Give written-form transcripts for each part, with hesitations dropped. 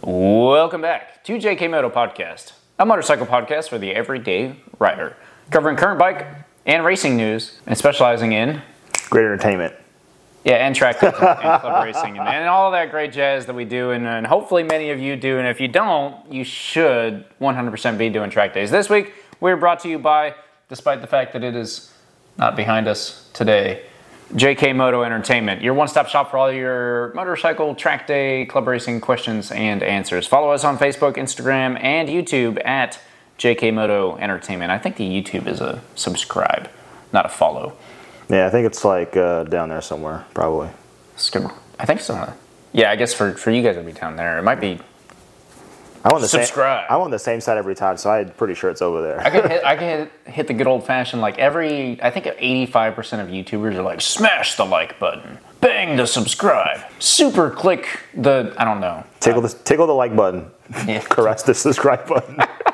Welcome back to JK Moto Podcast, a motorcycle podcast for the everyday rider, covering current bike and racing news and specializing in great entertainment. Yeah, and track and club racing and all that great jazz that we do, and hopefully many of you do, and if you don't, you should 100% be doing track days. This week, we're brought to you by, despite the fact that it is not behind us today, JK Moto Entertainment, your one-stop shop for all your motorcycle, track day, club racing questions and answers. Follow us on Facebook, Instagram, and YouTube at JK Moto Entertainment. I think the YouTube is a subscribe, not a follow. Yeah, I think it's like down there somewhere, probably. I think so. Yeah, I guess for you guys it'll be down there. It might be. Subscribe. I'm on the same side every time, so I'm pretty sure it's over there. I can hit the good old fashioned, like I think 85% of YouTubers are like, smash the like button, bang the subscribe, super click the, I don't know. Tickle the like button, yeah. Caress the subscribe button.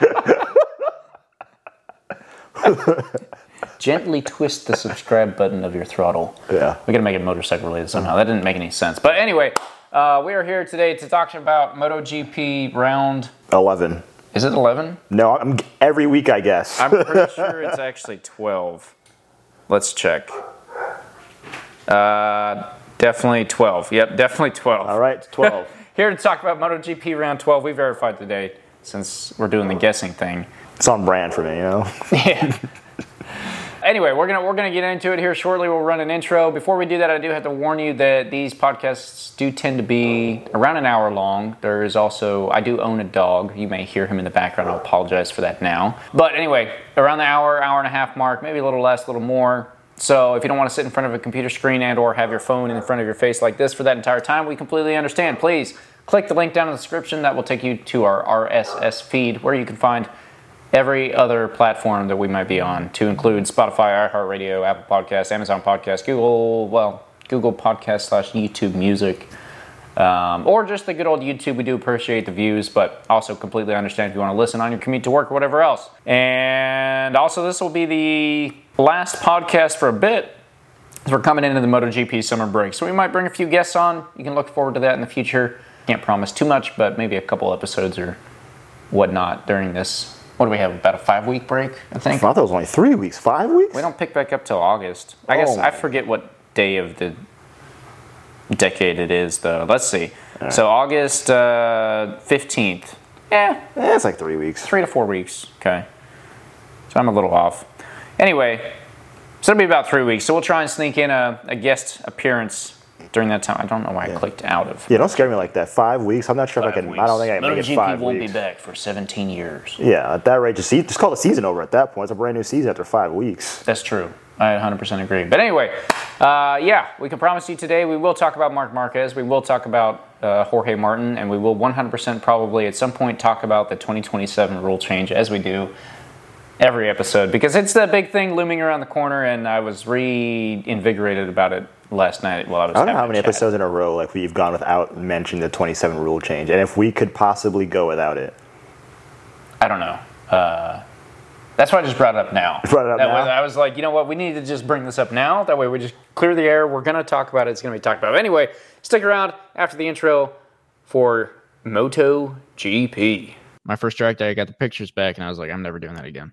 Gently twist the subscribe button of your throttle. Yeah. We gotta make it motorcycle related somehow. That didn't make any sense. But anyway, we are here today to talk about MotoGP round 11. Is it 11? No, every week I guess. I'm pretty sure it's actually 12. Let's check. Definitely 12. Yep, definitely 12. All right, 12. Here to talk about MotoGP round 12. We verified today since we're doing the guessing thing. It's on brand for me, you know? Yeah. Anyway, we're gonna get into it here shortly. We'll run an intro. Before we do that, I do have to warn you that these podcasts do tend to be around an hour long. There is also, I do own a dog. You may hear him in the background. I'll apologize for that now. But anyway, around the hour and a half mark, maybe a little less, a little more. So if you don't want to sit in front of a computer screen and or have your phone in front of your face like this for that entire time, we completely understand. Please click the link down in the description. That will take you to our RSS feed where you can find every other platform that we might be on, to include Spotify, iHeartRadio, Apple Podcasts, Amazon Podcasts, Google Podcasts / YouTube Music, or just the good old YouTube. We do appreciate the views, but also completely understand if you want to listen on your commute to work or whatever else. And also, this will be the last podcast for a bit, as we're coming into the MotoGP summer break. So we might bring a few guests on. You can look forward to that in the future. Can't promise too much, but maybe a couple episodes or whatnot during this. What do we have, about a 5-week break, I think? I thought it was only 3 weeks. 5 weeks? We don't pick back up till August. I guess I forget what day of the decade it is, though. Let's see. Right. So August 15th. Yeah, it's like 3 weeks. 3 to 4 weeks, okay. So I'm a little off. Anyway, so it'll be about 3 weeks. So we'll try and sneak in a guest appearance during that time. I don't know why I clicked out of. Yeah, don't scare me like that. 5 weeks? I'm not sure if I can. I don't think I can make it 5 weeks. MotoGP won't be back for 17 years. Yeah, at that rate, just call the season over at that point. It's a brand new season after 5 weeks. That's true. I 100% agree. But anyway, yeah, we can promise you today we will talk about Marc Marquez. We will talk about Jorge Martin, and we will 100% probably at some point talk about the 2027 rule change, as we do every episode, because it's the big thing looming around the corner, and I was reinvigorated about it last night while I was I don't know how many episodes in a row like we've gone without mentioning the 27 rule change, and if we could possibly go without it. I don't know. That's why I just brought it up now. I was like, you know what, we need to just bring this up now. That way we just clear the air. We're going to talk about it. It's going to be talked about. Anyway, stick around after the intro for MotoGP. My first track day, I got the pictures back, and I was like, I'm never doing that again.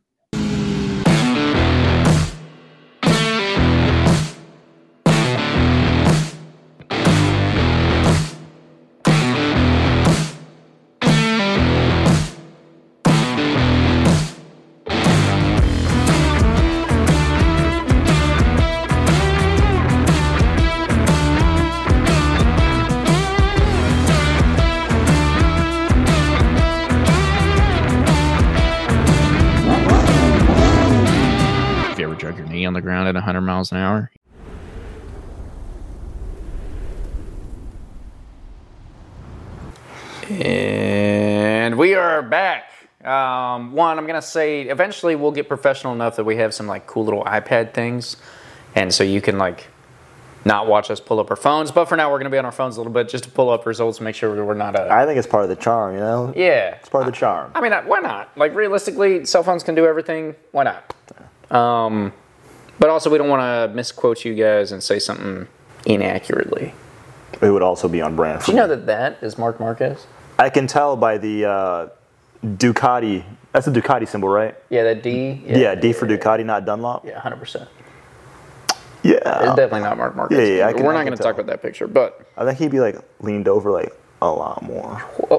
On the ground at 100 miles an hour. And we are back. I'm going to say eventually we'll get professional enough that we have some like cool little iPad things. And so you can like not watch us pull up our phones. But for now, we're going to be on our phones a little bit just to pull up results and make sure we're not... I think it's part of the charm, you know? Yeah. It's part of the charm. I mean, why not? Like realistically, cell phones can do everything. Why not? But also, we don't want to misquote you guys and say something inaccurately. It would also be on brand. Do you know that is Marc Marquez? I can tell by the Ducati. That's the Ducati symbol, right? Yeah, that D. Yeah, D for Ducati, not Dunlop. Yeah, 100%. Yeah. It's definitely not Mark Marquez. Yeah, We're not going to talk about that picture, but I think he'd be like leaned over like a lot more.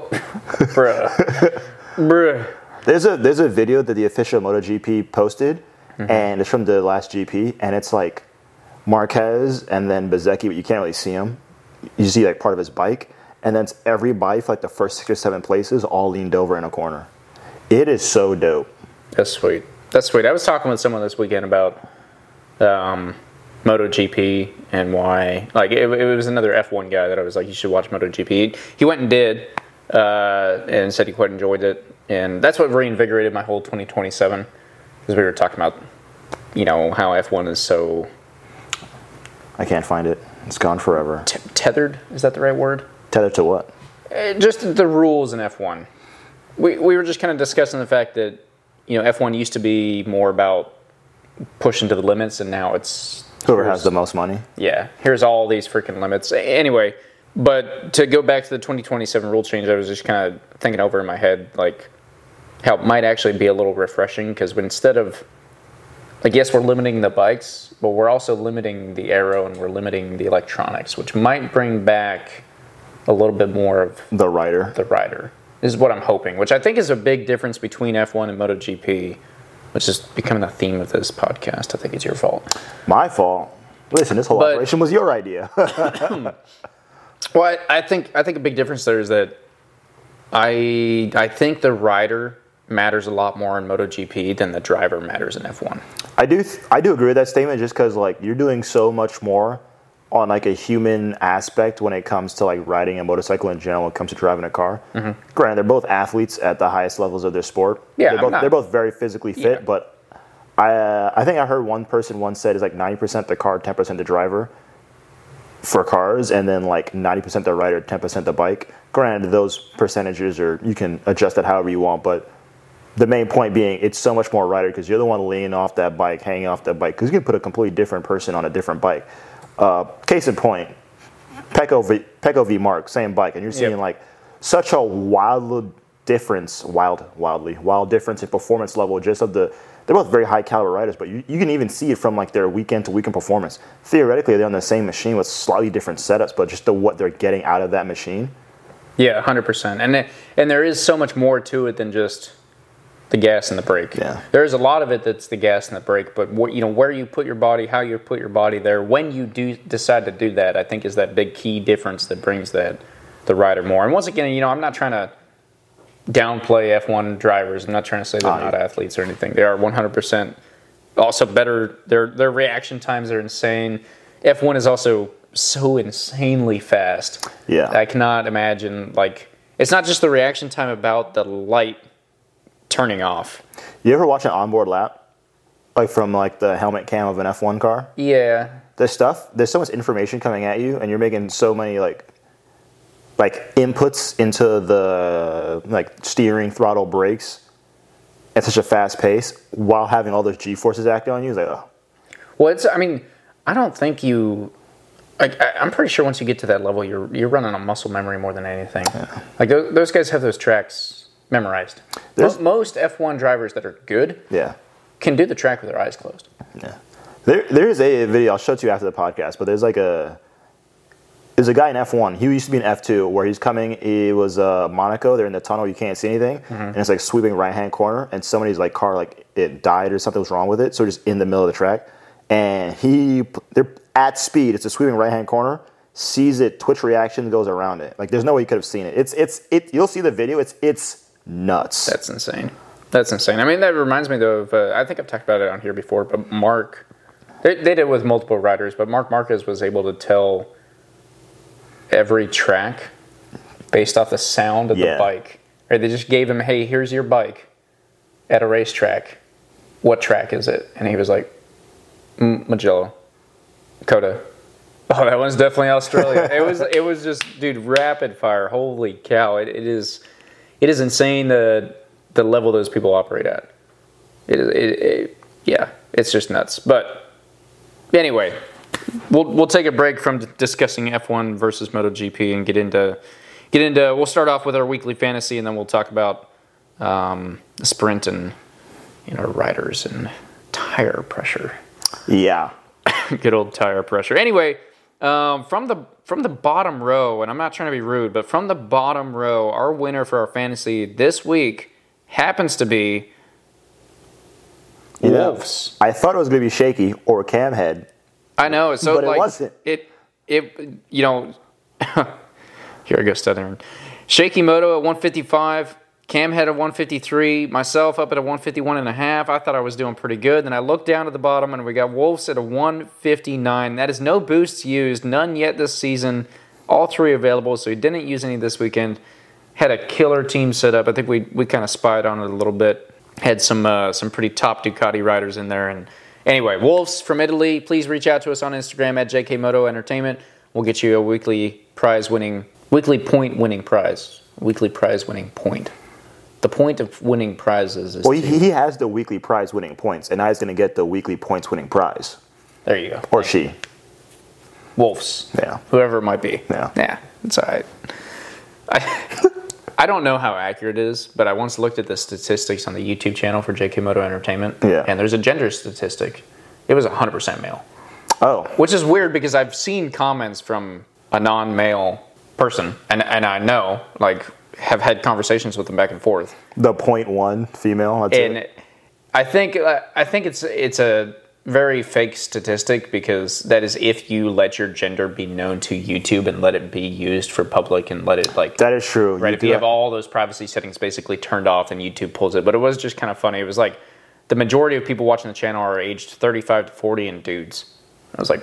Bruh. There's a video that the official MotoGP posted, and it's from the last GP, and it's like Marquez and then Bezzecchi, but you can't really see him. You see like part of his bike, and then it's every bike for like the first 6 or 7 places all leaned over in a corner. It is so dope. That's sweet. That's sweet. I was talking with someone this weekend about MotoGP and why. Like it was another F1 guy that I was like, you should watch MotoGP. He went and did, and said he quite enjoyed it, and that's what reinvigorated my whole 2027, because we were talking about, how F1 is so. I can't find it. It's gone forever. Tethered? Is that the right word? Tethered to what? Just the rules in F1. We were just kind of discussing the fact that, F1 used to be more about pushing to the limits, and now it's whoever has the most money. Yeah, here's all these freaking limits. Anyway, but to go back to the 2027 rule change, I was just kind of thinking over in my head, like, how it might actually be a little refreshing, because instead of, like, yes, we're limiting the bikes, but we're also limiting the aero and we're limiting the electronics, which might bring back a little bit more of the rider. Is what I'm hoping, which I think is a big difference between F1 and MotoGP, which is becoming the theme of this podcast. I think it's your fault. My fault? Listen, this whole operation was your idea. Well, I think a big difference there is that I think the rider matters a lot more in MotoGP than the driver matters in F1. I do agree with that statement, just because like you're doing so much more on like a human aspect when it comes to like riding a motorcycle in general, when it comes to driving a car. Mm-hmm. Granted, they're both athletes at the highest levels of their sport. Yeah, they're both very physically fit, but I think I heard one person once said it's like 90% the car, 10% the driver for cars, and then like 90% the rider, 10% the bike. Granted, those percentages you can adjust that however you want, but the main point being it's so much more rider, because you're the one leaning off that bike, hanging off that bike, because you can put a completely different person on a different bike. Case in point, Pecco v Mark, same bike, and you're seeing like such a wild difference in performance level. They're both very high caliber riders, but you can even see it from like their weekend to weekend performance. Theoretically, they're on the same machine with slightly different setups, but just what they're getting out of that machine. Yeah, 100%, and there is so much more to it than just the gas and the brake. Yeah. There's a lot of it that's the gas and the brake, but where you put your body, how you put your body there, when you do decide to do that, I think is that big key difference that brings the rider more. And once again, I'm not trying to downplay F1 drivers. I'm not trying to say they're not athletes or anything. They are 100% also better. Their reaction times are insane. F1 is also so insanely fast. Yeah. I cannot imagine, like, it's not just the reaction time about the light turning off. You ever watch an onboard lap? Like from like the helmet cam of an F1 car? Yeah. There's so much information coming at you, and you're making so many like inputs into the like steering, throttle, brakes at such a fast pace while having all those G-forces acting on you. It's like, oh. Well, I don't think you... I'm pretty sure once you get to that level, you're running on muscle memory more than anything. Yeah. Like those guys have those tracks memorized. Most F1 drivers that are good can do the track with their eyes closed. Yeah. There's a video, I'll show it to you after the podcast, but there's a guy in F1. He used to be in F2 where he's coming. It was Monaco. They're in the tunnel. You can't see anything. Mm-hmm. And it's like sweeping right-hand corner. And somebody's like car, like it died or something was wrong with it. So just in the middle of the track. And they're at speed. It's a sweeping right-hand corner. Sees it, twitch reaction, goes around it. Like there's no way you could have seen it. You'll see the video. It's nuts. That's insane. I mean, that reminds me though of, I think I've talked about it on here before, but Mark, they did it with multiple riders, but Marc Marquez was able to tell every track based off the sound of the bike. Right? They just gave him, hey, here's your bike at a racetrack. What track is it? And he was like, Mugello, Coda. Oh, that one's definitely Australia. It was just, dude, rapid fire. Holy cow! It is insane the level those people operate at. It's just nuts. But anyway, we'll take a break from discussing F1 versus MotoGP and get into We'll start off with our weekly fantasy, and then we'll talk about the sprint and riders and tire pressure. Yeah. Good old tire pressure. Anyway, from the bottom row, and I'm not trying to be rude, but from the bottom row, our winner for our fantasy this week happens to be Wolves. I thought it was going to be Shaky or Camhead. I know. So, but it wasn't. Here I go stuttering. Shaky Moto at 155. Camhead at 153. Myself up at a 151.5. I thought I was doing pretty good. Then I looked down at the bottom and we got Wolves at a 159. That is no boosts used. None yet this season. All three available. So he didn't use any this weekend. Had a killer team set up. I think we kind of spied on it a little bit. Had some pretty top Ducati riders in there. And anyway, Wolves from Italy. Please reach out to us on Instagram at JKMoto Entertainment. We'll get you a weekly prize winning prize. Weekly prize winning point. The point of winning prizes is he has the weekly prize winning points, and now he's going to get the weekly points winning prize. There you go. Or she. Wolves. Yeah. Whoever it might be. Yeah. It's all right. I don't know how accurate it is, but I once looked at the statistics on the YouTube channel for JK Moto Entertainment, and there's a gender statistic. It was 100% male. Oh. Which is weird because I've seen comments from a non-male person, and I know, have had conversations with them back and forth. The 0.1 female. That's and it. I think it's a very fake statistic because that is if you let your gender be known to YouTube and let it be used for public and let it that is true. Right, if you have all those privacy settings basically turned off and YouTube pulls it. But it was just kind of funny. It was like the majority of people watching the channel are aged 35 to 40 and dudes. I was like,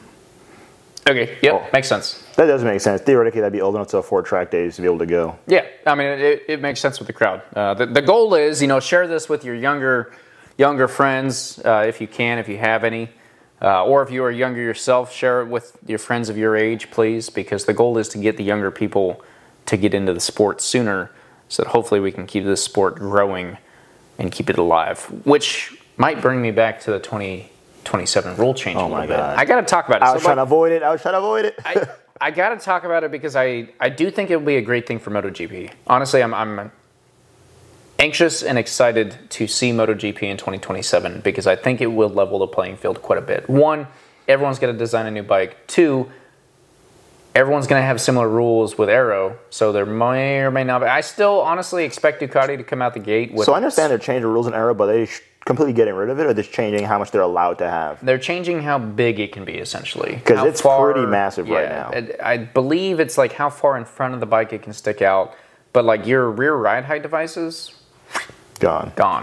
okay, yep, makes sense. That does make sense. Theoretically, that'd be old enough to afford track days to be able to go. Yeah, I mean, it makes sense with the crowd. The goal is, share this with your younger friends if you can, if you have any. Or if you are younger yourself, share it with your friends of your age, please, because the goal is to get the younger people to get into the sport sooner so that hopefully we can keep this sport growing and keep it alive, which might bring me back to the 2027 rule change a little bit. I got to talk about it. I was trying to avoid it. I got to talk about it because I do think it will be a great thing for MotoGP. Honestly, I'm anxious and excited to see MotoGP in 2027 because I think it will level the playing field quite a bit. One, everyone's going to design a new bike. Two, everyone's going to have similar rules with Aero, so there may or may not be. I still honestly expect Ducati to come out the gate with... So I understand they're changing the rules in Aero, but they completely getting rid of it, or they're changing how much they're allowed to have? They're changing how big it can be, essentially. Because it's pretty massive right now. I believe it's like how far in front of the bike it can stick out, but like your rear ride height devices... Gone.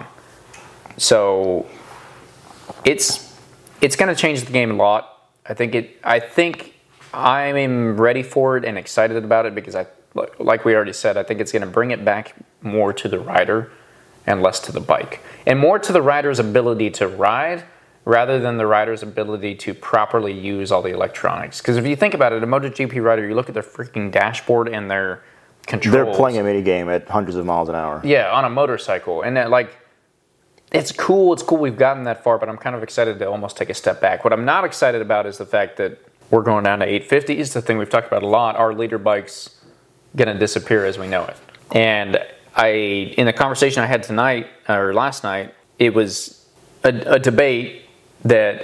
So it's going to change the game a lot. I think I'm ready for it and excited about it because like we already said, I think it's going to bring it back more to the rider and less to the bike. And more to the rider's ability to ride rather than the rider's ability to properly use all the electronics. Because if you think about it, a MotoGP rider, you look at their freaking dashboard and their controls. They're playing a mini game at hundreds of miles an hour. Yeah, on a motorcycle. And it's cool. It's cool we've gotten that far, but I'm kind of excited to almost take a step back. What I'm not excited about is the fact that we're going down to 850s. The thing we've talked about a lot. Our leader bike's going to disappear as we know it. And in the conversation I had last night, it was a debate that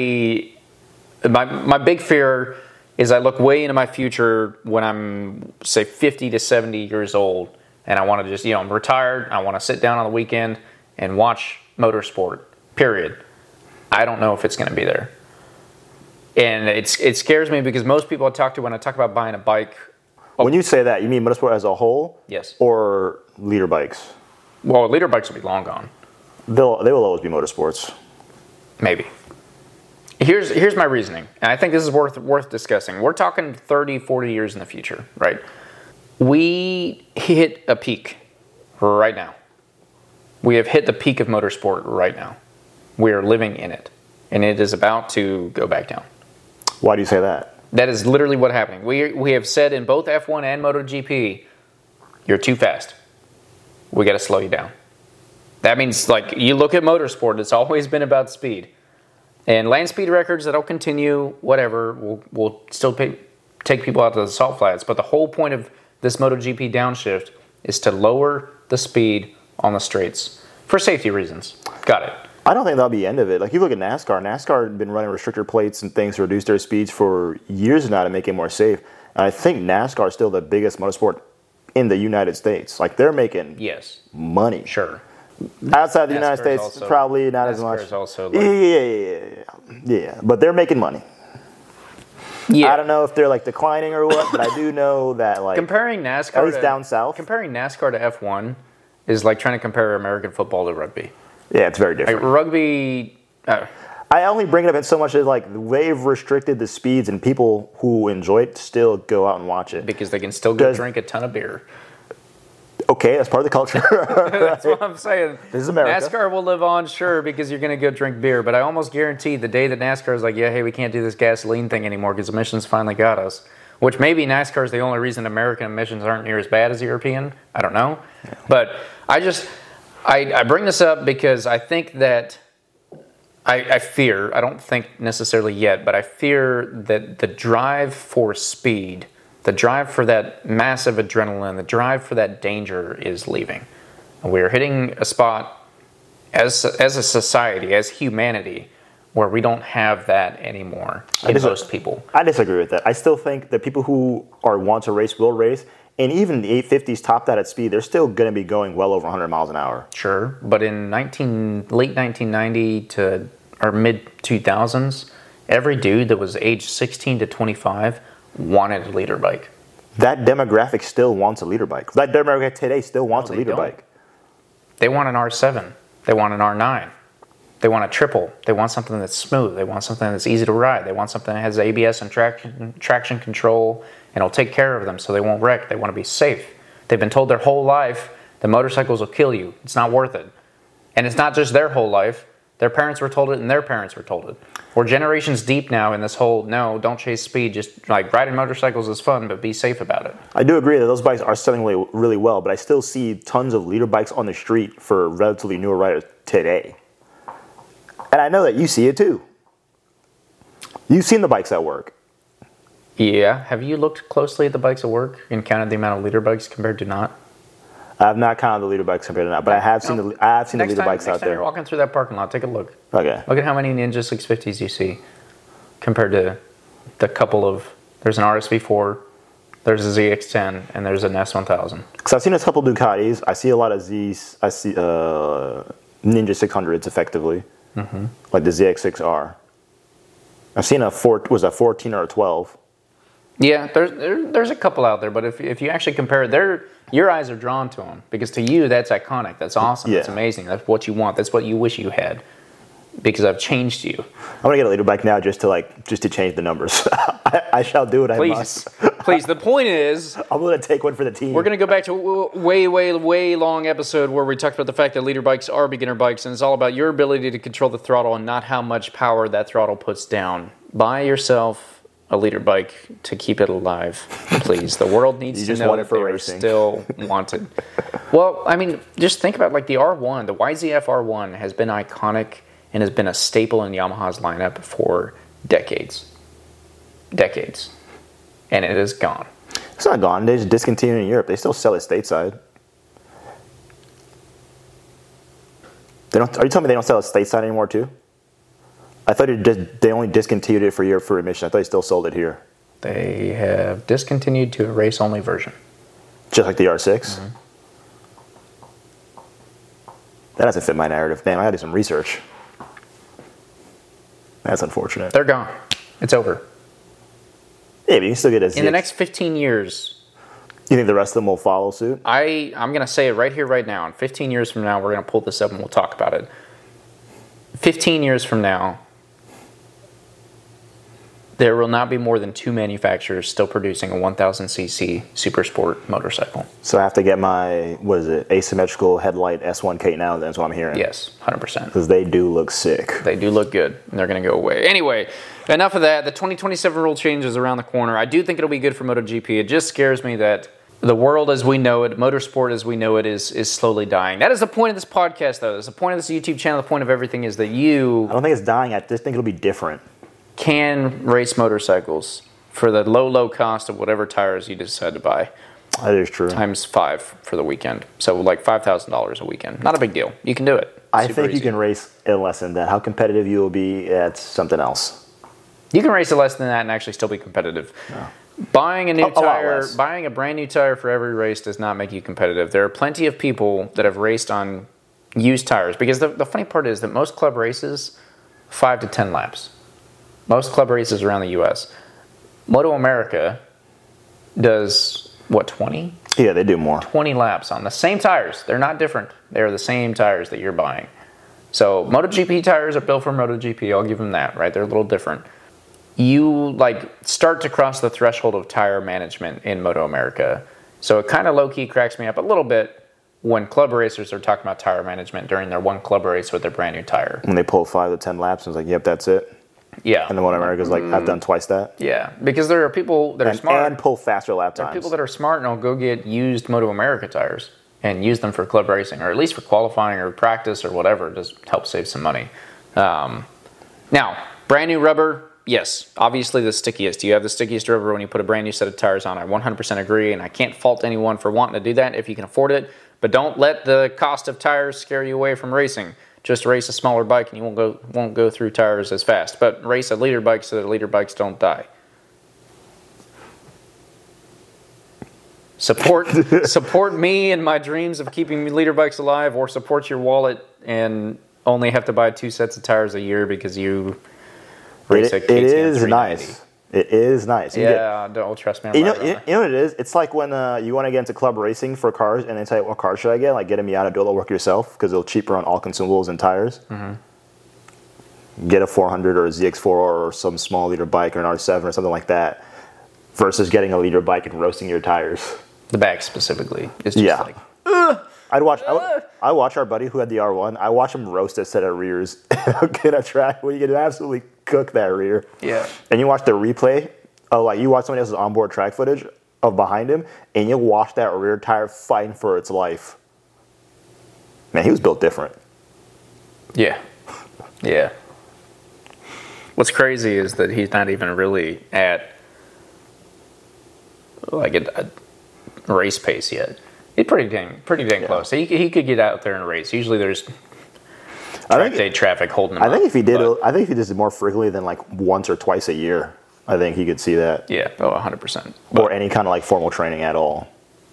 my big fear is I look way into my future when I'm, say, 50 to 70 years old, and I want to just, I'm retired, I want to sit down on the weekend and watch motorsport, period. I don't know if it's going to be there. And it scares me because most people I talk to when I talk about buying a bike... When you say that, you mean motorsport as a whole? Yes. Or leader bikes? Well, leader bikes will be long gone. They will always be motorsports. Maybe. Here's my reasoning, and I think this is worth discussing. We're talking 30, 40 years in the future, right? We hit a peak right now. We have hit the peak of motorsport right now. We are living in it, and it is about to go back down. Why do you say that? That is literally what's happening. We have said in both F1 and MotoGP, you're too fast. We got to slow you down. That means, you look at motorsport, it's always been about speed. And land speed records, that'll continue, whatever. We'll still take people out to the salt flats. But the whole point of this MotoGP downshift is to lower the speed on the straights for safety reasons. Got it. I don't think that'll be the end of it. Like, you look at NASCAR. NASCAR had been running restrictor plates and things to reduce their speeds for years now to make it more safe. And I think NASCAR is still the biggest motorsport in the United States. Like, they're making money. Sure. Outside the United States, also, probably not as much. Also like, yeah. But they're making money. Yeah. I don't know if they're like declining or what, but I do know that like comparing NASCAR, at least down south, comparing NASCAR to F1 is like trying to compare American football to rugby. Yeah, it's very different. Like rugby. I only bring it up in so much as like they've restricted the speeds, and people who enjoy it still go out and watch it because they can still go drink a ton of beer. Okay, that's part of the culture. That's what I'm saying. This is America. NASCAR will live on, sure, because you're going to go drink beer. But I almost guarantee the day that NASCAR is like, yeah, hey, we can't do this gasoline thing anymore because emissions finally got us. Which maybe NASCAR is the only reason American emissions aren't near as bad as European. I don't know. Yeah. But I bring this up because I think that I fear, I don't think necessarily yet, but I fear that the drive for speed, the drive for that massive adrenaline, the drive for that danger is leaving. We're hitting a spot as a society, as humanity, where we don't have that anymore in most people. I disagree with that. I still think that people who want to race will race, and even the 850s top that at speed, they're still going to be going well over 100 miles an hour. Sure, but in late 1990 to or mid-2000s, every dude that was age 16 to 25 wanted a leader bike. That demographic still wants a leader bike. That demographic today still wants a leader bike. They want an R7. They want an R9. They want a triple. They want something that's smooth. They want something that's easy to ride. They want something that has ABS and traction control and will take care of them so they won't wreck. They want to be safe. They've been told their whole life that motorcycles will kill you. It's not worth it. And it's not just their whole life. Their parents were told it and their parents were told it. We're generations deep now in this whole, no, don't chase speed. Just like riding motorcycles is fun, but be safe about it. I do agree that those bikes are selling really well, but I still see tons of leader bikes on the street for relatively newer riders today. And I know that you see it too. You've seen the bikes at work. Yeah. Have you looked closely at the bikes at work and counted the amount of leader bikes compared to not? I have not counted the leader bikes compared to not, but I have seen the leader bikes out there. Next time you're walking through that parking lot, take a look. Okay. Look at how many Ninja 650s you see compared to the couple of. There's an RSV4, there's a ZX10, and there's an S1000. Because I've seen a couple Ducatis. I see a lot of Zs. I see Ninja 600s effectively, like the ZX6R. I've seen a 14 or a 12. Yeah, there's a couple out there, but if you actually compare it, your eyes are drawn to them because to you that's iconic, that's awesome, that's amazing, that's what you want, that's what you wish you had. Because I've changed you. I'm gonna get a leader bike now just to change the numbers. I shall do what I must. Please. The point is, I'm gonna take one for the team. We're gonna go back to a way long episode where we talked about the fact that leader bikes are beginner bikes, and it's all about your ability to control the throttle and not how much power that throttle puts down. Buy yourself a leader bike to keep it alive, please. The world needs to know that they're still wanted. Well, I mean, just think about like the R1, the YZF R1 has been iconic and has been a staple in Yamaha's lineup for decades. And it is gone. It's not gone. They just discontinued in Europe. They still sell it stateside. Are you telling me they don't sell it stateside anymore too? I thought they only discontinued it for Europe for emission. I thought they still sold it here. They have discontinued to a race-only version. Just like the R6? Mm-hmm. That doesn't fit my narrative. Damn, I gotta do some research. That's unfortunate. They're gone. It's over. Yeah, but you can still get a ZX. In the next 15 years. You think the rest of them will follow suit? I'm going to say it right here, right now. In 15 years from now, we're going to pull this up and we'll talk about it. 15 years from now, there will not be more than 2 manufacturers still producing a 1,000cc super sport motorcycle. So I have to get my, asymmetrical headlight S1K now, that's what I'm hearing. Yes, 100%. Because they do look sick. They do look good, and they're going to go away. Anyway, enough of that. The 2027 rule change is around the corner. I do think it'll be good for MotoGP. It just scares me that the world as we know it, motorsport as we know it, is slowly dying. That is the point of this podcast, though. That's the point of this YouTube channel. The point of everything is that you... I don't think it's dying. I just think it'll be different. Can race motorcycles for the low cost of whatever tires you decide to buy. That is true. times 5 for the weekend. So like $5,000 a weekend. Not a big deal. You can do it. I Super think you easy. can race it less than that. How competitive you will be, that's something else. You can race it less than that and actually still be competitive. Buying a new lot tire, less. buying a brand new tire for every race does not make you competitive. There are plenty of people that have raced on used tires because the funny part is that most club races 5 to 10 laps. Most club races around the U.S. Moto America does what, 20? Yeah, they do more. 20 laps on the same tires. They're not different. They're the same tires that you're buying. So MotoGP tires are built for MotoGP. I'll give them that, right? They're a little different. You like start to cross the threshold of tire management in Moto America. So it kind of low-key cracks me up a little bit when club racers are talking about tire management during their one club race with their brand new tire. When they pull 5 to 10 laps, and it's like, yep, that's it. Yeah. And then Moto America's like, I've done twice that. Yeah, because there are people that are smart. And pull faster lap There are times. people that are smart and will go get used Moto America tires and use them for club racing, or at least for qualifying or practice or whatever, just help save some money. Now, brand new rubber, yes, obviously the stickiest. You have the stickiest rubber when you put a brand new set of tires on. I 100% agree, and I can't fault anyone for wanting to do that if you can afford it. But don't let the cost of tires scare you away from racing. Just race a smaller bike and you won't go through tires as fast. But race a leader bike so that leader bikes don't die. Support me and my dreams of keeping leader bikes alive, or support your wallet and only have to buy 2 sets of tires a year because you race a KTM It is 390. nice. It is nice. Don't trust me. You know what it is? It's like when you want to get into club racing for cars, and they tell you, what car should I get? Like, get a Miata, do all the work yourself, because it'll cheaper on all consumables and tires. Mm-hmm. Get a 400 or a ZX4 or some small liter bike or an R7 or something like that, versus getting a liter bike and roasting your tires. The back specifically is just like... I watch our buddy who had the R1. I watch him roast a set of rears in a track where you can absolutely cook that rear. Yeah. And you watch the replay of, like, you watch somebody else's onboard track footage of behind him, and you watch that rear tire fighting for its life. Man, he was built different. Yeah. Yeah. What's crazy is that he's not even really at like a race pace yet. He's pretty dang close. So he could get out there and race. Usually there's track day traffic holding him up. I think if he did it more frequently than like once or twice a year, I think he could see that. Yeah, 100%. Or any kind of like formal training at all.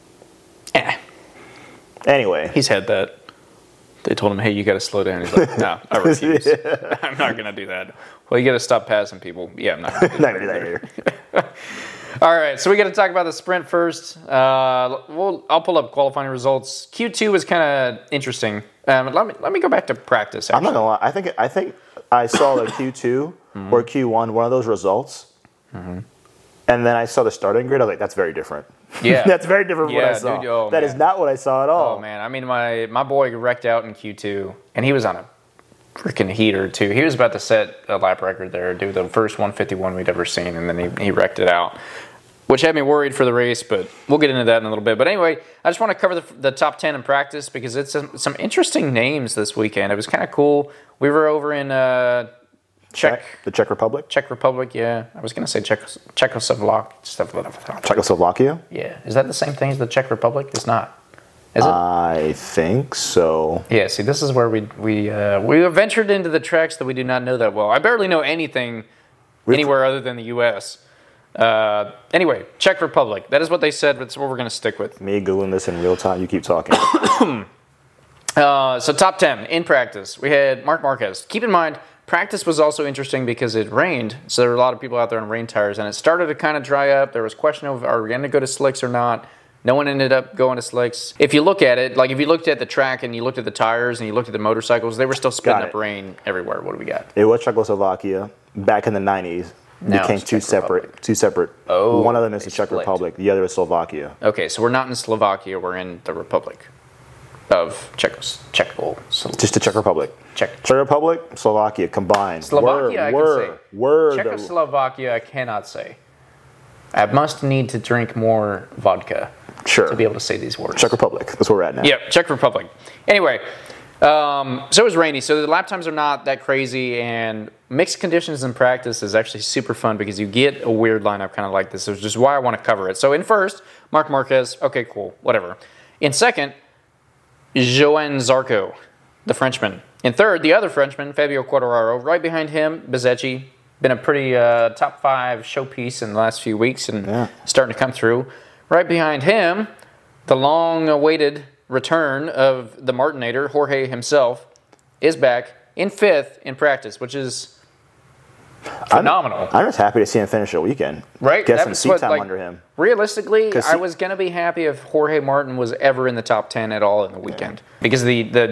Anyway. He's had that. They told him, hey, you got to slow down. He's like, no, I refuse. I'm not going to do that. Well, you got to stop passing people. Yeah, I'm not going to do that here. All right, so we got to talk about the sprint first. I'll pull up qualifying results. Q2 was kind of interesting. Let me go back to practice. Actually. I'm not gonna lie. I think I saw the Q2 or Q1, one of those results, and then I saw the starting grid. I was like, "That's very different." Yeah, that's very different from what I saw. That is not what I saw at all. Oh man, I mean, my boy wrecked out in Q2, and he was on a freaking heater too. He was about to set a lap record there, do the first 151 we'd ever seen, and then he wrecked it out, which had me worried for the race, but we'll get into that in a little bit. But anyway, I just want to cover the top 10 in practice because it's some interesting names this weekend. It was kind of cool. We were over in the Czech Republic? Czech Republic, yeah. I was going to say Czechoslovakia. Czechoslovakia? Yeah. Is that the same thing as the Czech Republic? It's not. Is it? I think so. Yeah, see, this is where we ventured into the tracks that we do not know that well. I barely know anything anywhere other than the U.S. Anyway, Czech Republic. That is what they said. That's what we're going to stick with. Me Googling this in real time. You keep talking. So top 10 in practice. We had Marc Marquez. Keep in mind, practice was also interesting because it rained. So there were a lot of people out there in rain tires. And it started to kind of dry up. There was question of, are we going to go to slicks or not? No one ended up going to slicks. If you look at it, like if you looked at the track and you looked at the tires and you looked at the motorcycles, they were still spitting up rain everywhere. What do we got? It was Czechoslovakia back in the 90s. Became two separate. Oh, one of them is the Czech Republic. The other is Slovakia. Okay, so we're not in Slovakia. We're in the Republic of Just the Czech Republic. Czech Republic, Slovakia combined. Slovakia, I can say. Czechoslovakia, I cannot say. I must need to drink more vodka to be able to say these words. Czech Republic. That's where we're at now. Yep, Czech Republic. Anyway, So it was rainy, so the lap times are not that crazy, and mixed conditions in practice is actually super fun because you get a weird lineup kind of like this, which is why I want to cover it. So in first, Marc Marquez, okay, cool, whatever. In second, Johann Zarco, the Frenchman. In third, the other Frenchman, Fabio Quartararo. Right behind him, Bezzecchi. Been a pretty top 5 showpiece in the last few weeks and starting to come through. Right behind him, the long-awaited return of the Martinator, Jorge himself, is back in 5th in practice, which is phenomenal. I'm just happy to see him finish the weekend. Right? Get some seat time under him. Realistically, I was going to be happy if Jorge Martin was ever in the top 10 at all in the weekend. Because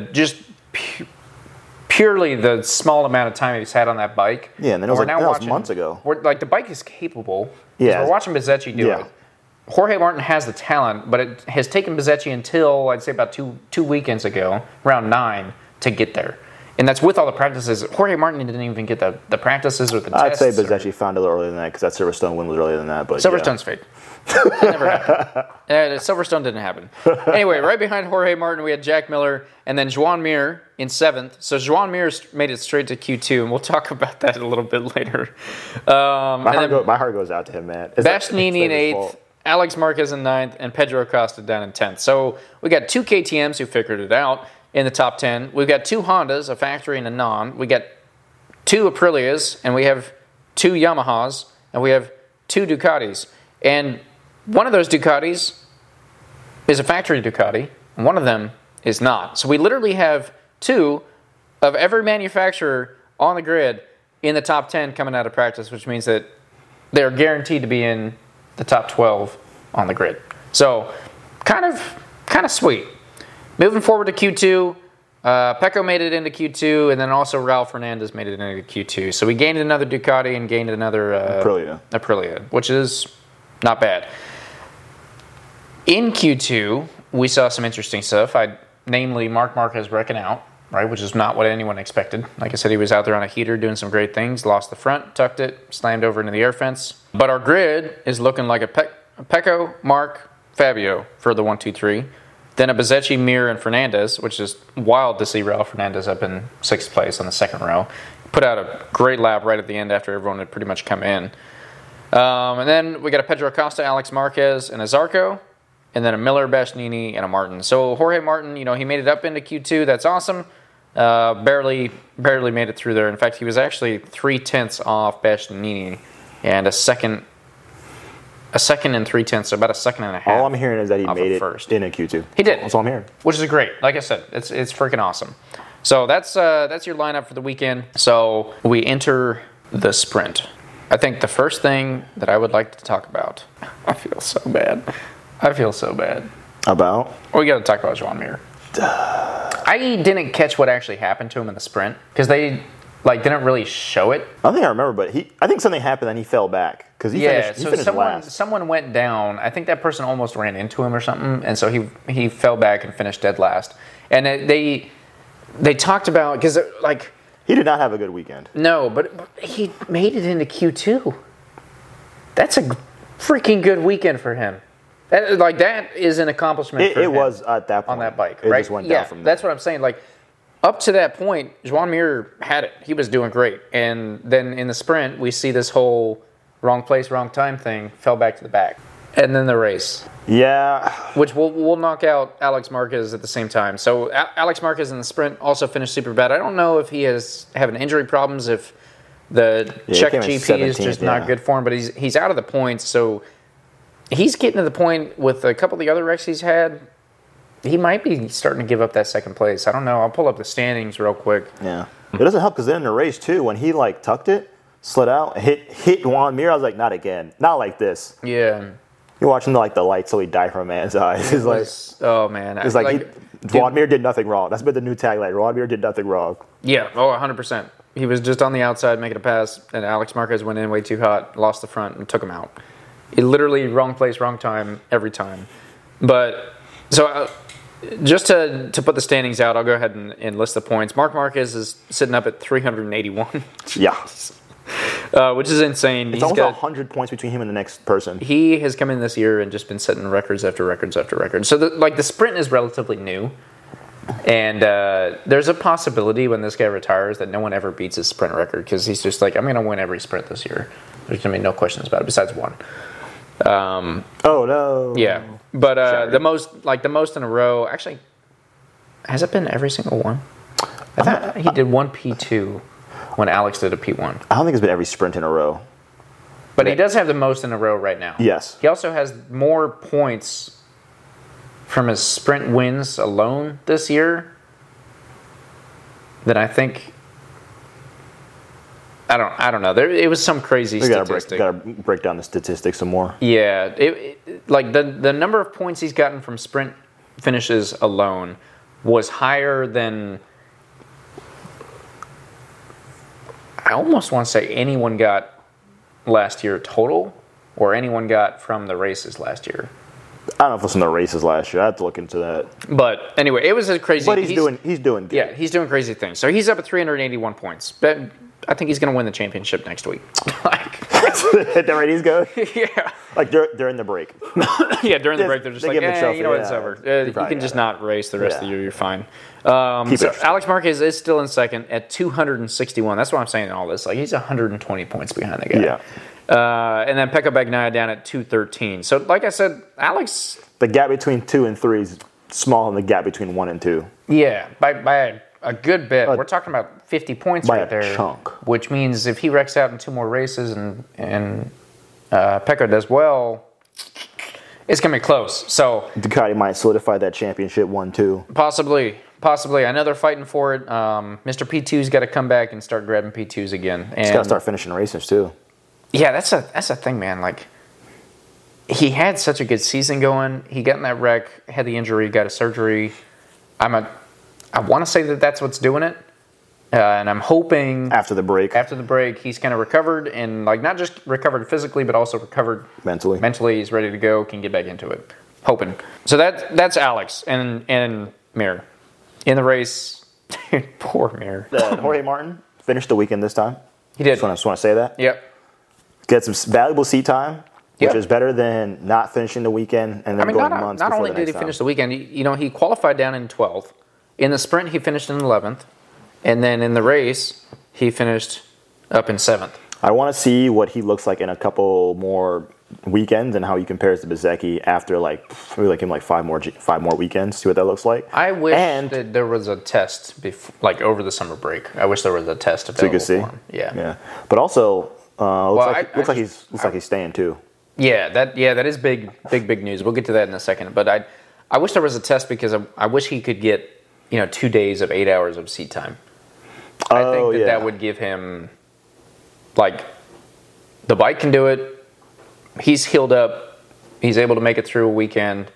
purely the small amount of time he's had on that bike. Yeah, and then that was months ago. The bike is capable. Yeah. We're watching Bezzecchi do it. Jorge Martin has the talent, but it has taken Bezzecchi until, I'd say, about two weekends ago, round 9, to get there. And that's with all the practices. Jorge Martin didn't even get the practices or the tests. I'd say Bezzecchi found it a little earlier than that because that Silverstone win was earlier than that. But Silverstone's fake. It never happened. Silverstone didn't happen. Anyway, right behind Jorge Martin, we had Jack Miller and then Joan Mir in 7th. So Joan Mir made it straight to Q2, and we'll talk about that a little bit later. My heart goes out to him, man. Bastianini in 8th. Alex Marquez in 9th, and Pedro Acosta down in 10th. So we got 2 KTMs who figured it out in the top 10. We've got 2 Hondas, a factory and a non. We got 2 Aprilias, and we have 2 Yamahas, and we have 2 Ducatis. And one of those Ducatis is a factory Ducati, and one of them is not. So we literally have 2 of every manufacturer on the grid in the top 10 coming out of practice, which means that they're guaranteed to be in the top 12 on the grid. So, kind of sweet. Moving forward to Q2, Pecco made it into Q2, and then also Ralph Fernandez made it into Q2. So we gained another Ducati and gained another Aprilia, which is not bad. In Q2, we saw some interesting stuff. Namely, Marc Marquez wrecking out, right, which is not what anyone expected. Like I said, he was out there on a heater doing some great things, lost the front, tucked it, slammed over into the air fence. But our grid is looking like a Pecco, Marc, Fabio for the 1, 2, 3. Then a Bezzecchi, Mir, and Fernandez, which is wild to see Ralph Fernandez up in 6th place on the 2nd row. Put out a great lap right at the end after everyone had pretty much come in. And then we got a Pedro Acosta, Alex Marquez, and a Zarco. And then a Miller, Bastianini, and a Martin. So Jorge Martin, he made it up into Q2. That's awesome. Barely made it through there. In fact, he was actually 0.3 off Bastianini, and a second and 0.3, so about a second and a half. All I'm hearing is that he made it first in a Q2. He did. That's all I'm hearing. Which is great. Like I said, it's freaking awesome. So that's your lineup for the weekend. So we enter the sprint. I think the first thing that I would like to talk about. I feel so bad. About? We got to talk about Joan Mir. I didn't catch what actually happened to him in the sprint because they didn't really show it. I don't think I remember, but I think something happened and he fell back because he finished last. Someone went down. I think that person almost ran into him or something, and so he fell back and finished dead last. And they talked about because he did not have a good weekend. No, but he made it into Q2. That's a freaking good weekend for him. That is an accomplishment for him. It was at that point. On that bike, right? It just went down from there. That's what I'm saying. Up to that point, Joan Mir had it. He was doing great. And then in the sprint, we see this whole wrong place, wrong time thing, fell back to the back. And then the race. Yeah. Which we'll knock out Alex Marquez at the same time. So Alex Marquez in the sprint also finished super bad. I don't know if he is having injury problems, if the Czech GP is just not good for him, but he's out of the points, so he's getting to the point with a couple of the other wrecks he's had. He might be starting to give up that second place. I don't know. I'll pull up the standings real quick. Yeah. It doesn't help because then in the race, too, when he, tucked it, slid out, hit Joan Mir, I was like, not again. Not like this. Yeah. You're watching, the light slowly die from a man's eyes. Oh, man. It's Joan Mir did nothing wrong. That's been the new tagline. Joan Mir did nothing wrong. Yeah. Oh, 100%. He was just on the outside making a pass, and Alex Marquez went in way too hot, lost the front, and took him out. He literally wrong place, wrong time, every time. But, so just to put the standings out, I'll go ahead and list the points. Marc Marquez is sitting up at 381. Yeah. Which is insane. It's almost 100 points between him and the next person. He has come in this year and just been setting records after records after records. So the sprint is relatively new. And there's a possibility when this guy retires that no one ever beats his sprint record because he's just like, I'm going to win every sprint this year. There's going to be no questions about it besides one. Oh no. Yeah, but the most in a row. Actually, has it been every single one? I thought he did one P2 when Alex did a P1. I don't think it's been every sprint in a row. But he does have the most in a row right now. Yes. He also has more points from his sprint wins alone this year than I think. I don't know. It was some crazy statistic. Gotta break down the statistics some more. Yeah, like the number of points he's gotten from sprint finishes alone was higher than I almost want to say anyone got last year total, or anyone got from the races last year. I don't know if it was from the races last year. I have to look into that. But anyway, it was a crazy. But he's doing good. Yeah, he's doing crazy things. So he's up at 381 points. But I think he's going to win the championship next week. The ratings go. Yeah. Like during the break. Yeah, during the break, they're just like, you know what, it's over. You can just not race the rest of the year. You're fine. So Alex Marquez is still in second at 261. That's what I'm saying in all this. Like, he's 120 points behind the guy. Yeah. And then Pecco Bagnaia down at 213. So, like I said, Alex... The gap between 2 and 3 is smaller than the gap between 1 and 2. Yeah, by a good bit. We're talking about 50 points by right there. a chunk. Which means if he wrecks out in 2 more races and Pecco does well, it's going to be close. So Ducati might solidify that championship 1-2. Possibly. I know they're fighting for it. Mr. P2's got to come back and start grabbing P2s again. And He's got to start finishing races too. Yeah, that's a thing, man. Like, he had such a good season going. He got in that wreck, had the injury, got a surgery. I want to say that that's what's doing it. And I'm hoping after the break, he's kind of recovered, and like not just recovered physically, but also recovered mentally. Mentally, he's ready to go, can get back into it. Hoping. So that's Alex and Mir in the race. Poor Mir. Jorge Martin finished the weekend this time. He did. Just want to say that. Yep. Get some valuable seat time, which is better than not finishing the weekend and then going months. Not before only the did he next finish time. the weekend, he qualified down in 12th. In the sprint, he finished in 11th. And then in the race, he finished up in 7th. I want to see what he looks like in a couple more weekends and how he compares to Bezzecchi after like 5 more weekends. See what that looks like. I wish that there was a test over the summer break. I wish there was a test available so you for him. Yeah. But also, looks like he's staying too. Yeah, that is big news. We'll get to that in a second. But I wish there was a test because I wish he could get 2 days of 8 hours of seat time. I think that would give him, like, the bike can do it. He's healed up. He's able to make it through a weekend.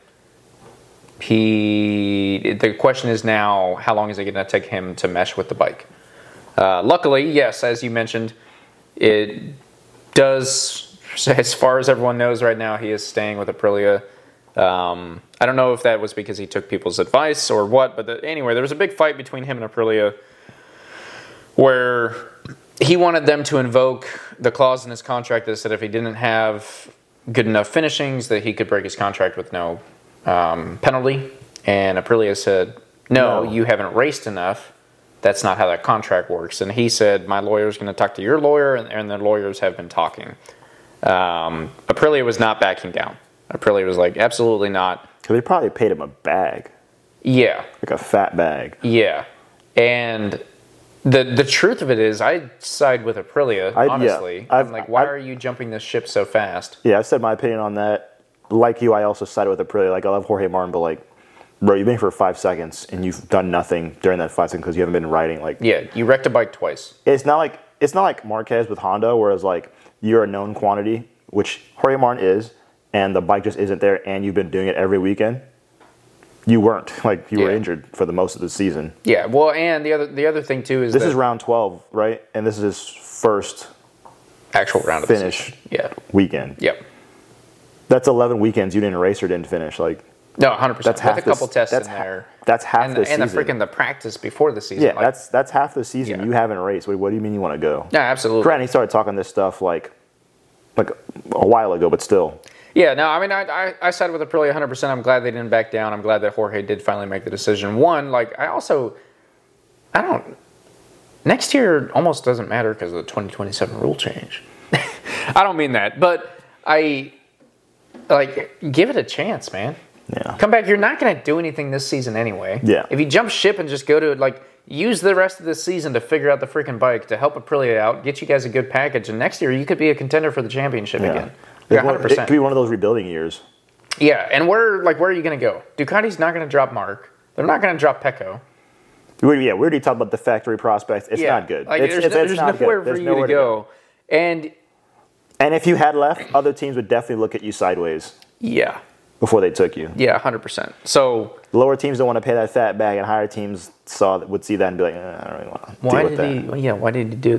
The question is now, how long is it going to take him to mesh with the bike? Luckily, yes, as you mentioned, it does, as far as everyone knows right now, he is staying with Aprilia. I don't know if that was because he took people's advice or what, but anyway, there was a big fight between him and Aprilia where he wanted them to invoke the clause in his contract that said if he didn't have good enough finishings that he could break his contract with no penalty. And Aprilia said, no, you haven't raced enough. That's not how that contract works. And he said, my lawyer's going to talk to your lawyer, and the lawyers have been talking. Aprilia was not backing down. Aprilia was like, absolutely not. Because they probably paid him a bag. Yeah. Like a fat bag. Yeah. And the truth of it is, I side with Aprilia, honestly. I'm like, why are you jumping this ship so fast? Yeah, I've said my opinion on that. Like you, I also sided with Aprilia. Like, I love Jorge Martin, but like, bro, you've been here for 5 seconds, and you've done nothing during that 5 seconds because you haven't been riding. Like, yeah, you wrecked a bike twice. It's not like Marquez with Honda, whereas like you're a known quantity, which Jorge Martin is, and the bike just isn't there, and you've been doing it every weekend. You weren't. Like, you were injured for the most of the season. Yeah, well, and the other thing, too, is this is round 12, right? And this is his first actual round finish of the weekend. Yep. That's 11 weekends you didn't race or didn't finish. Like, no, 100%. That's half with a couple tests in there. That's half the season. And the practice before the season. Yeah, like, that's half the season. You haven't raced. What do you mean you want to go? Yeah, absolutely. Granted, he started talking this stuff like a while ago, but still. Yeah, no, I mean, I sided with Aprilia 100%. I'm glad they didn't back down. I'm glad that Jorge did finally make the decision. One, like, next year almost doesn't matter because of the 2027 rule change. I don't mean that, but give it a chance, man. Yeah. Come back. You're not going to do anything this season anyway. Yeah. If you jump ship and just go to, use the rest of this season to figure out the freaking bike, to help Aprilia out, get you guys a good package, and next year you could be a contender for the championship again. Yeah, 100%. It could be one of those rebuilding years. Yeah, and where are you going to go? Ducati's not going to drop Mark. They're not going to drop Pecco. We already talked about the factory prospects. It's not good. There's nowhere for you to go. And if you had left, other teams would definitely look at you sideways. Yeah. Before they took you. Yeah, 100%. So lower teams don't want to pay that fat bag, and higher teams would see that and be like, I don't really want to deal with that. Why did he do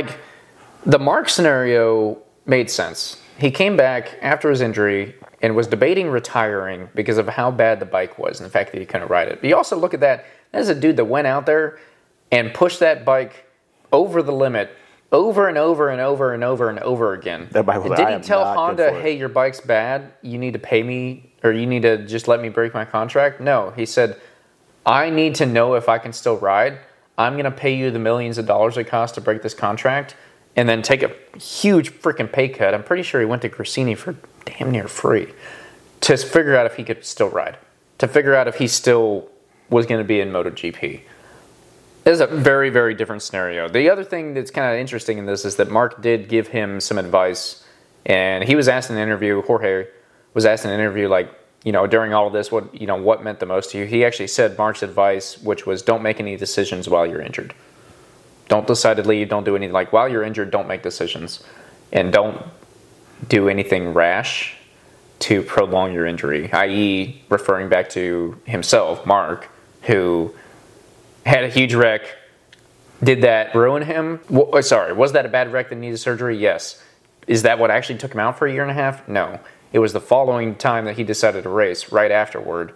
the Mark scenario made sense. He came back after his injury and was debating retiring because of how bad the bike was and the fact that he couldn't ride it. But you also look at that as a dude that went out there and pushed that bike over the limit over and over and over and over and over again. That bike was, did he tell Honda, hey, your bike's bad, you need to pay me, or you need to just let me break my contract? No, he said, I need to know if I can still ride. I'm going to pay you the millions of dollars it costs to break this contract, and then take a huge freaking pay cut. I'm pretty sure he went to Gresini for damn near free to figure out if he could still ride, to figure out if he still was going to be in MotoGP. This is a very, very different scenario. The other thing that's kind of interesting in this is that Mark did give him some advice, and he was asked in an interview, Jorge was asked in an interview, during all of this, what meant the most to you? He actually said Mark's advice, which was don't make any decisions while you're injured. Don't decide to leave. Don't do anything. While you're injured, don't make decisions. And don't do anything rash to prolong your injury, i.e. referring back to himself, Mark, who had a huge wreck. Did that ruin him? Was that a bad wreck that needed surgery? Yes. Is that what actually took him out for a year and a half? No. It was the following time that he decided to race, right afterward,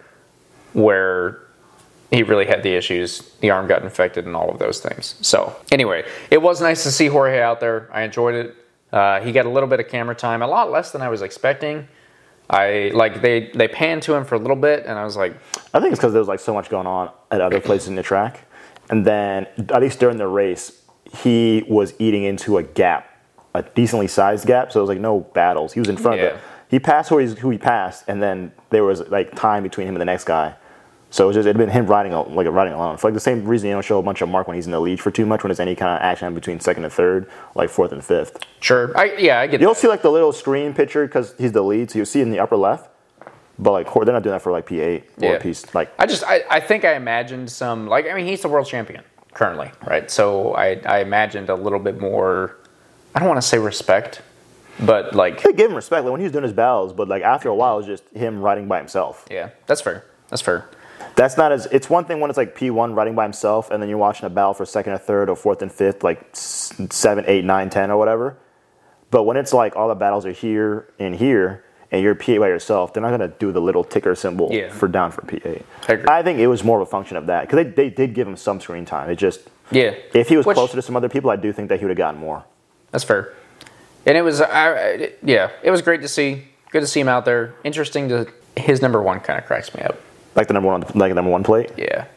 where he really had the issues. The arm got infected and all of those things. So, anyway, it was nice to see Jorge out there. I enjoyed it. He got a little bit of camera time, a lot less than I was expecting. They panned to him for a little bit, and I was like, I think it's because there was so much going on at other places in the track, and then at least during the race, he was eating into a gap, a decently sized gap. So it was no battles. He was in front of it. He passed who he passed, and then there was time between him and the next guy. So it had been him riding alone. For the same reason you don't show a bunch of Mark when he's in the lead for too much, when there's any kind of action between second and third, fourth and fifth. Sure, I get. You'll see the little screen picture because he's the lead, so you'll see it in the upper left. But they're not doing that for P8 or P. I think I imagined some he's the world champion currently, right? So I imagined a little bit more. I don't want to say respect, but they give him respect when he was doing his battles, but after a while, it was just him riding by himself. Yeah, that's fair. That's not as. It's one thing when it's P1 riding by himself, and then you're watching a battle for second or third or fourth and fifth, 7, 8, 9, 10 or whatever. But when it's all the battles are here, and you're P8 by yourself, they're not gonna do the little ticker symbol for down for P8. I think it was more of a function of that because they did give him some screen time. It just if he was closer to some other people, I do think that he would have gotten more. That's fair. And it was it was great to see. Good to see him out there. Interesting to his number one kind of cracks me up. The number one plate? Yeah.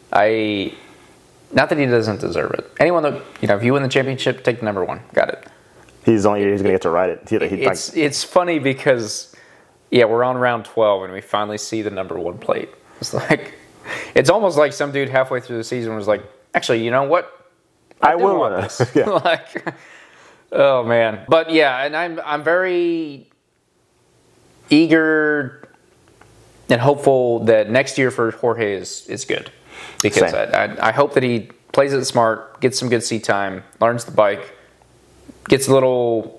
Not that he doesn't deserve it. Anyone that, if you win the championship, take the number one. Got it. He's going to get to ride it. It's funny because, we're on round 12 and we finally see the number one plate. It's almost like some dude halfway through the season was like, actually, you know what? I will want this. Yeah. Oh man. But and I'm very eager and hopeful that next year for Jorge is good, because I hope that he plays it smart, gets some good seat time, learns the bike, gets a little.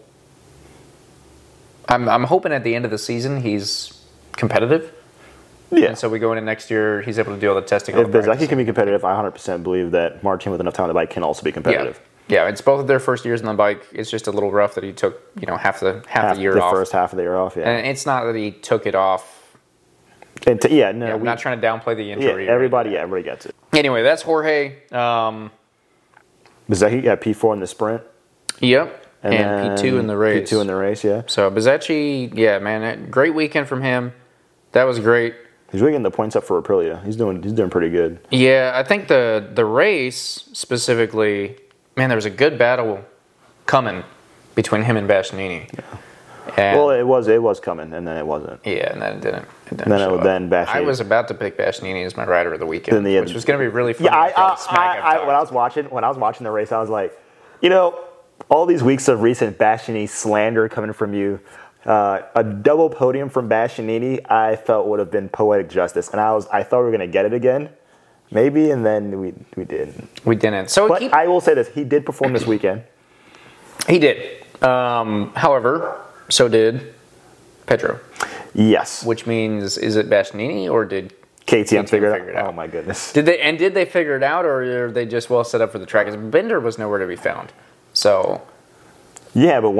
I'm hoping at the end of the season he's competitive. Yeah. And so we go into next year, he's able to do all the testing. If Bezzecchi can be competitive, I 100% believe that Martin with enough time on the bike can also be competitive. Yeah, it's both of their first years on the bike. It's just a little rough that he took half the year off. The first half of the year off, yeah. And it's not that he took it off. We're not trying to downplay the injury. Everybody gets it. Anyway, that's Jorge. Bezzecchi got P4 in the sprint. Yep. And P2 in the race. P2 in the race, yeah. So Bezzecchi, yeah, man, great weekend from him. That was great. He's really getting the points up for Aprilia. He's doing pretty good. Yeah, I think the race specifically, man, there was a good battle coming between him and Bastianini. Yeah. And Well, it was coming, and then it wasn't. yeah, and then it didn't. Then Bastianini. I was about to pick Bastianini as my rider of the weekend, Then which was going to be really fun. Yeah, when I was watching the race, I was like, all these weeks of recent Bastianini slander coming from you, a double podium from Bastianini, I felt would have been poetic justice, and I thought we were going to get it again, maybe, and then we didn't. We didn't. So, but I will say this: he did perform this weekend. He did. However, so did Pedro. Yes. Which means, is it Bastianini or did KTM figure it out? Oh my goodness. Did they figure it out, or are they just well set up for the track? Because Binder was nowhere to be found. So. Yeah, but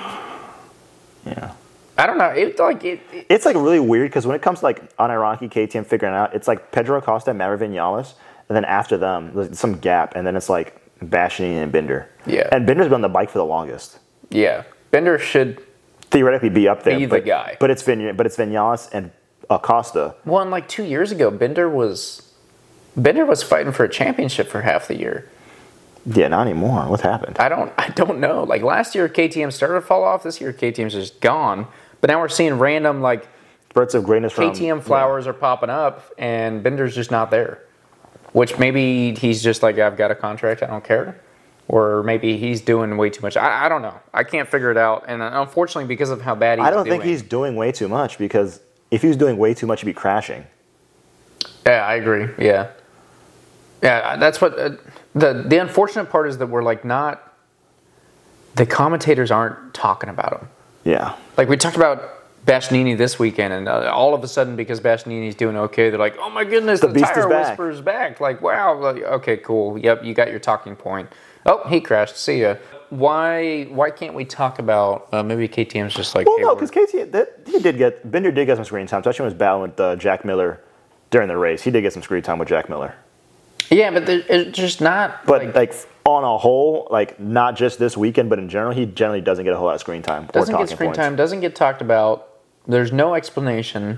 yeah. I don't know. It's like really weird because when it comes to like Unironically KTM figuring it out, it's like Pedro Acosta and Maverick Vinales, and then after them, there's some gap, and then it's like Bastianini and Binder. Yeah. And Binder's been on the bike for the longest. Yeah. Binder should theoretically be up there. Be the guy. But it's Vinales and Acosta. Well, and like 2 years ago, Binder was fighting for a championship for half the year. Yeah, not anymore. What happened? I don't know. Like last year, KTM started to fall off. This year, KTM's just gone. But now we're seeing random like spurts of greatness from KTM flowers are popping up, and Binder's just not there. Which maybe he's just like, I've got a contract, I don't care. Or maybe he's doing way too much. I don't know. I can't figure it out. And unfortunately, because of how bad he's doing. I don't think he's doing way too much, because if he was doing way too much, he'd be crashing. Yeah, I agree. Yeah. Yeah, that's what... The unfortunate part is that we're like not... The commentators aren't talking about him. Yeah. Like we talked about Bastianini this weekend, and all of a sudden, because Bastianini's doing okay, they're like, oh my goodness, the tire whisperer's back. Like, wow. Like, okay, cool. Yep, you got your talking point. Oh, he crashed. See ya. Why can't we talk about maybe KTM's just like... Well, no, because KTM, Binder did get some screen time, especially when he was battling with Jack Miller during the race. He did get some screen time with Jack Miller. Yeah, but it's just not... But like on a whole, like not just this weekend, but in general, he generally doesn't get a whole lot of screen time. Doesn't get screen time, doesn't get talked about. There's no explanation.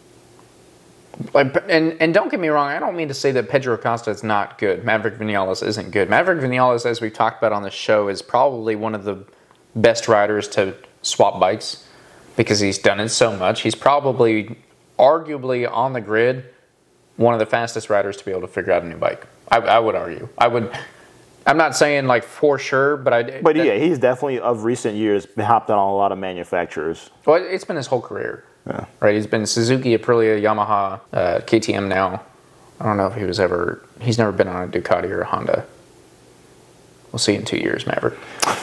Like, and don't get me wrong, I don't mean to say that Pedro Acosta is not good. Maverick Vinales isn't good. Maverick Vinales, as we've talked about on the show, is probably one of the best riders to swap bikes because he's done it so much. He's probably, arguably on the grid, one of the fastest riders to be able to figure out a new bike. I would argue. I'm not saying like for sure, but yeah, he's definitely of recent years hopped on a lot of manufacturers. Well, it's been his whole career. Yeah. Right, he's been Suzuki, Aprilia, Yamaha, KTM now. I don't know if he's never been on a Ducati or a Honda. We'll see in 2 years, Maverick.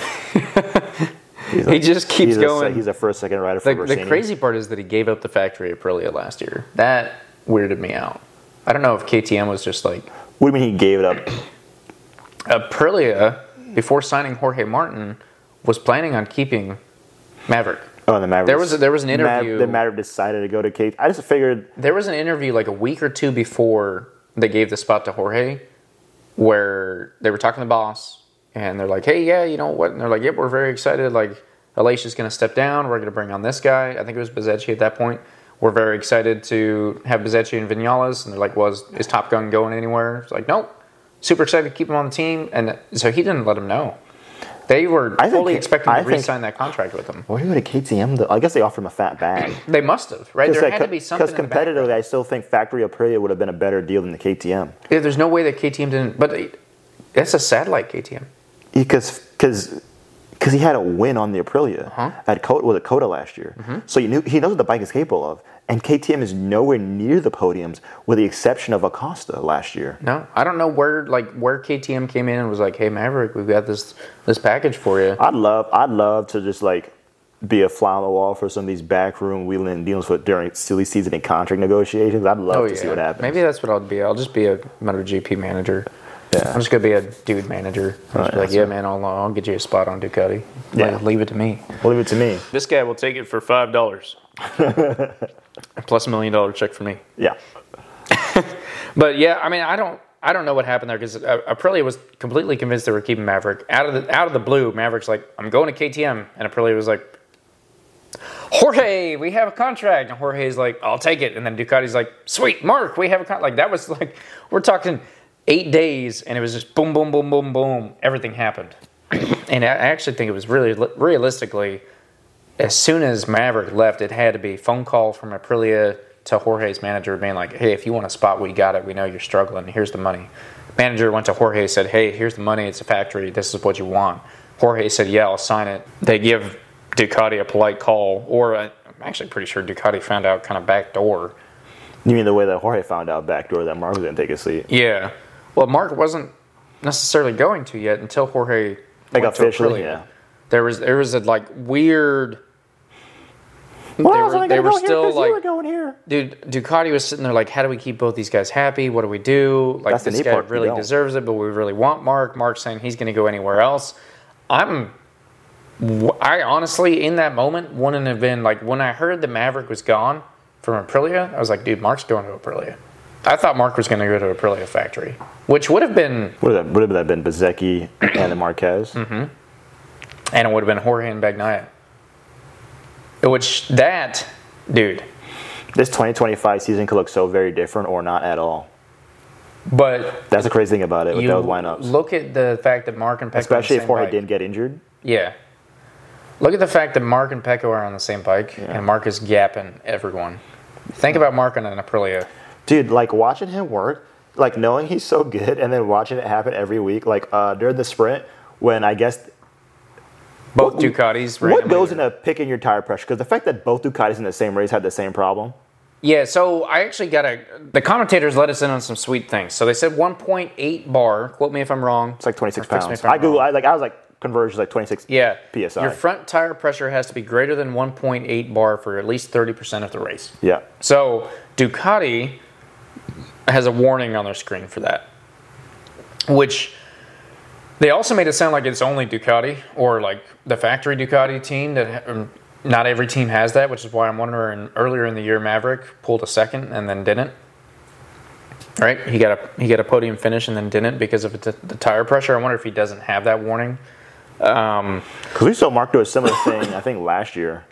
He just keeps going. He's a first, second rider for Bersini. The crazy part is that he gave up the factory Aprilia last year. That weirded me out. I don't know if KTM was just like... What do you mean he gave it up? Aprilia, before signing Jorge Martin, was planning on keeping Maverick. Oh, the Maverick. There was an interview. The Maverick decided to go to KTM. I just figured... There was an interview like a week or two before they gave the spot to Jorge where they were talking to the boss, and they're like, hey, yeah, you know what? And they're like, yep, we're very excited. Like, Alesia's going to step down. We're going to bring on this guy. I think it was Bezzecchi at that point. We're very excited to have Bezzecchi and Vinales. And they're like, is Top Gun going anywhere? It's like, nope. Super excited to keep him on the team. And so he didn't let him know. They were fully expecting to re-sign that contract with him. What do you go to KTM? I guess they offered him a fat bag. They must have, right? There had to be something. Because competitively, I still think factory Aprilia would have been a better deal than the KTM. Yeah, there's no way that KTM didn't. But it's a satellite KTM. Because he had a win on the Aprilia at Coda last year. Mm-hmm. So he knows what the bike is capable of. And KTM is nowhere near the podiums, with the exception of Acosta last year. No, I don't know where KTM came in and was like, "Hey Maverick, we've got this package for you." I'd love to just like be a fly on the wall for some of these backroom wheeling and deals during silly season and contract negotiations. I'd love to see what happens. Maybe that's what I'll be. I'll just be a MotoGP manager. Yeah. I'm just gonna be a dude manager. I'll just be like, yeah, man, I'll get you a spot on Ducati. Yeah. Leave it to me. Leave it to me. This guy will take it for $5. Plus $1 million check for me. Yeah. But yeah, I mean, I don't I don't know what happened there because Aprilia was completely convinced they were keeping Maverick. Out of the blue, Maverick's like, I'm going to KTM. And Aprilia was like, Jorge, we have a contract. And Jorge's like, I'll take it. And then Ducati's like, sweet, Mark, we have a contract. Like, that was like, we're talking 8 days, and it was just boom, boom, boom, boom, boom. Everything happened. And I actually think it was really, realistically, as soon as Maverick left, it had to be phone call from Aprilia to Jorge's manager being like, hey, if you want a spot, we got it. We know you're struggling. Here's the money. Manager went to Jorge, said, hey, here's the money. It's a factory. This is what you want. Jorge said, yeah, I'll sign it. They give Ducati a polite call, or I'm actually pretty sure Ducati found out kind of backdoor. You mean the way that Jorge found out backdoor that Mark was going to take a seat? Yeah. Well, Mark wasn't necessarily going to yet until Jorge like went officially, to Aprilia. yeah. There was a like weird. Well, they were still like, you were going here. Dude, Ducati was sitting there like, how do we keep both these guys happy? What do we do? Like, That's the this neat guy part, really you don't. deserves it, but we really want Mark. Mark's saying he's going to go anywhere else. I honestly, in that moment, wouldn't have been like, when I heard the Maverick was gone from Aprilia, I was like, dude, Mark's going to Aprilia. I thought Mark was going to go to Aprilia factory, which would have been... Would have that been Bezzecchi and the Marquez? Mm-hmm. And it would have been Jorge and Bagnaia. Which, that, dude... This 2025 season could look so very different or not at all. But... That's the crazy thing about it with those lineups. Look at the fact that Mark and Pecco... Especially if Jorge bike. didn't get injured. Yeah. Look at the fact that Mark and Pecco are on the same bike, Yeah. and Mark is gapping everyone. Think about Mark on an Aprilia. Dude, like watching him work, like knowing he's so good and then watching it happen every week, like during the sprint when I guess... Both Ducatis. What goes into picking your tire pressure? Because the fact that both Ducatis in the same race had the same problem. Yeah, so I actually the commentators let us in on some sweet things. So they said 1.8 bar, quote me if I'm wrong. It's like 26 Or fix me pounds. if I'm wrong. I was like, conversion like 26 Yeah. PSI. Your front tire pressure has to be greater than 1.8 bar for at least 30% of the race. Yeah. So Ducati has a warning on their screen for that, which they also made it sound like it's only Ducati or like the factory Ducati team that not every team has that, which is why I'm wondering earlier in the year Maverick pulled a second and then didn't. Right? He got a podium finish and then didn't because of the tire pressure. I wonder if he doesn't have that warning. Because we saw Mark do a similar thing, I think, last year.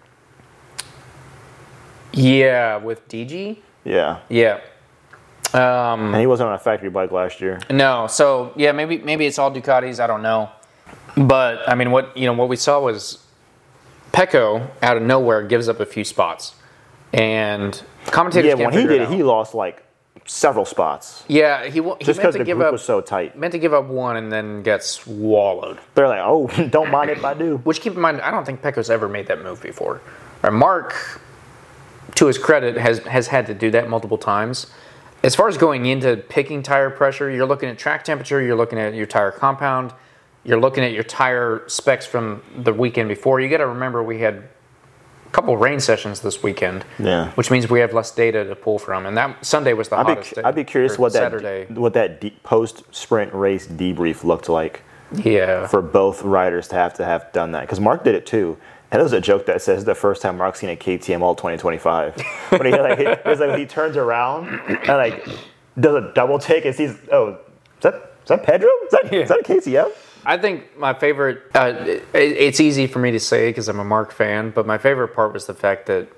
Yeah, with DG? Yeah. Yeah. And he wasn't on a factory bike last year. No, so yeah, maybe it's all Ducatis. I don't know, but I mean, what we saw was Pecco out of nowhere gives up a few spots, and commentators Yeah, when he did it, he lost like several spots. Yeah, he Just meant because to the give group up was so tight. meant to give up one and then get swallowed. They're like, oh, don't mind if I do. Which, keep in mind, I don't think Pecco's ever made that move before. Right, Mark, to his credit, has had to do that multiple times. As far as going into picking tire pressure, you're looking at track temperature, you're looking at your tire compound, you're looking at your tire specs from the weekend before. You got to remember we had a couple rain sessions this weekend, which means we have less data to pull from. And that Sunday was the hottest day. I'd be curious what Saturday. that post-sprint race debrief looked like. Yeah, for both riders to have done that, because Mark did it too. And there's a joke that says the first time Mark's seen a KTM all 2025. When he turns around and like does a double take and sees, oh, is that Pedro? Is that a KTM? I think my favorite, it's easy for me to say because I'm a Mark fan, but my favorite part was the fact that,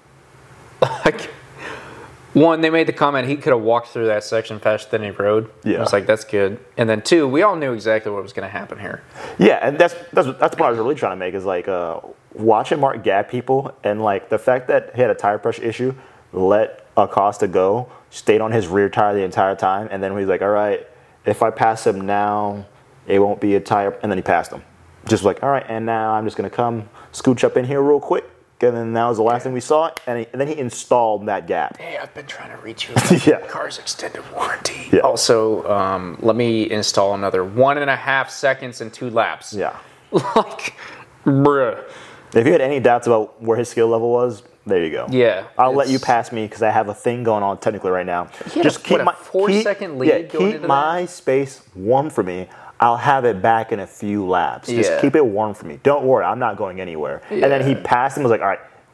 like, one, they made the comment he could have walked through that section faster than he rode. Yeah. I was like, that's good. And then two, we all knew exactly what was going to happen here. Yeah, and that's what I was really trying to make is like watching Mark gap people and like the fact that he had a tire pressure issue, let Acosta go, stayed on his rear tire the entire time, and then he's like, all right, if I pass him now, it won't be a tire, and then he passed him. Just like, all right, and now I'm just going to come scooch up in here real quick. And then that was the last thing we saw, and then he installed that gap. Hey, I've been trying to reach you. Yeah. Car's extended warranty. Yeah. Also, let me install another 1.5 seconds and 2 laps. Yeah. Like, bruh. If you had any doubts about where his skill level was, there you go. Yeah. I'll let you pass me because I have a thing going on technically right now. Just keep my 4-second lead going keep my space warm for me. I'll have it back in a few laps. Just keep it warm for me. Don't worry, I'm not going anywhere. Yeah. And then he passed him and was like, all right,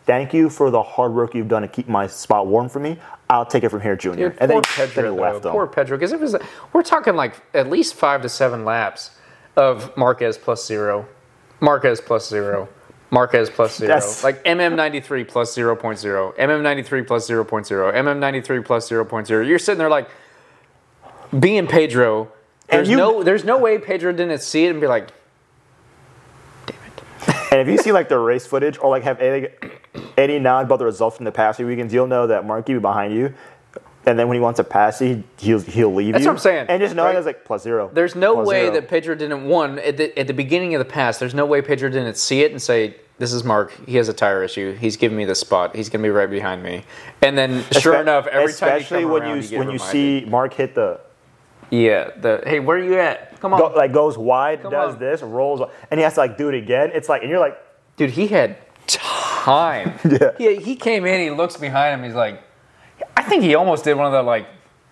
thank you for the hard work you've done to keep my spot warm for me. I'll take it from here, Junior. Dude, And then poor he Pedro, left Poor Pedro, because we're talking like at least 5 to 7 laps of Marquez plus 0, Marquez plus 0, Marquez plus 0, like MM93 plus 0.0, MM93 plus 0.0, MM93 plus 0.0. You're sitting there like, being Pedro, there's no way Pedro didn't see it and be like, damn it. And if you see like the race footage or like have any knowledge about the results from the past few weekends, you'll know that Marky behind you, and then when he wants to pass you, he'll leave That's you. what I'm saying. And just knowing it's like plus 0. There's no way 0. that Pedro didn't, at the beginning of the pass, there's no way Pedro didn't see it and say, this is Mark. He has a tire issue. He's giving me the spot. He's going to be right behind me. And then, sure enough, every time you come around, especially when you see Mark hit the... Yeah, hey, where are you at? Come on. Goes wide, does this, rolls, and he has to like do it again. It's like, and you're like... Dude, he had time. Yeah. He came in, he looks behind him, he's like... I think he almost did one of the like...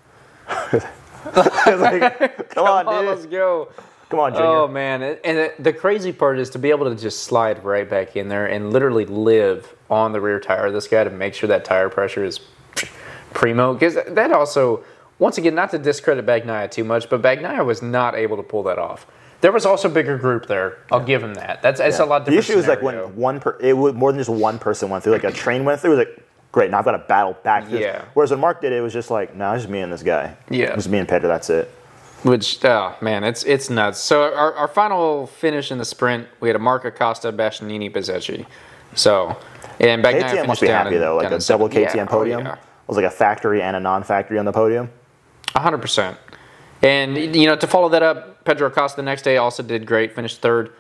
Come on, dude. Let's go. Come on, Junior. Oh, man. And the crazy part is to be able to just slide right back in there and literally live on the rear tire of this guy to make sure that tire pressure is primo. Because that also, once again, not to discredit Bagnaia too much, but Bagnaia was not able to pull that off. There was also a bigger group there. I'll give him that. It's a lot different. The issue is like scenario. when it was more than just one person went through. Like a train went through. It was like, great, now I've got to battle back through. Yeah. Whereas when Mark did it, it was just like, no, it's just me and this guy. Yeah. Just me and Pedro, that's it. Which, man, it's nuts. So our final finish in the sprint, we had a Mark Acosta, Bastianini, Bezzecchi. So, and Bagnaia KTM finished must be down happy, though. Like a double KTM podium. Yeah. It was like a factory and a non-factory on the podium. 100%. And, to follow that up, Pedro Acosta the next day also did great, finished third.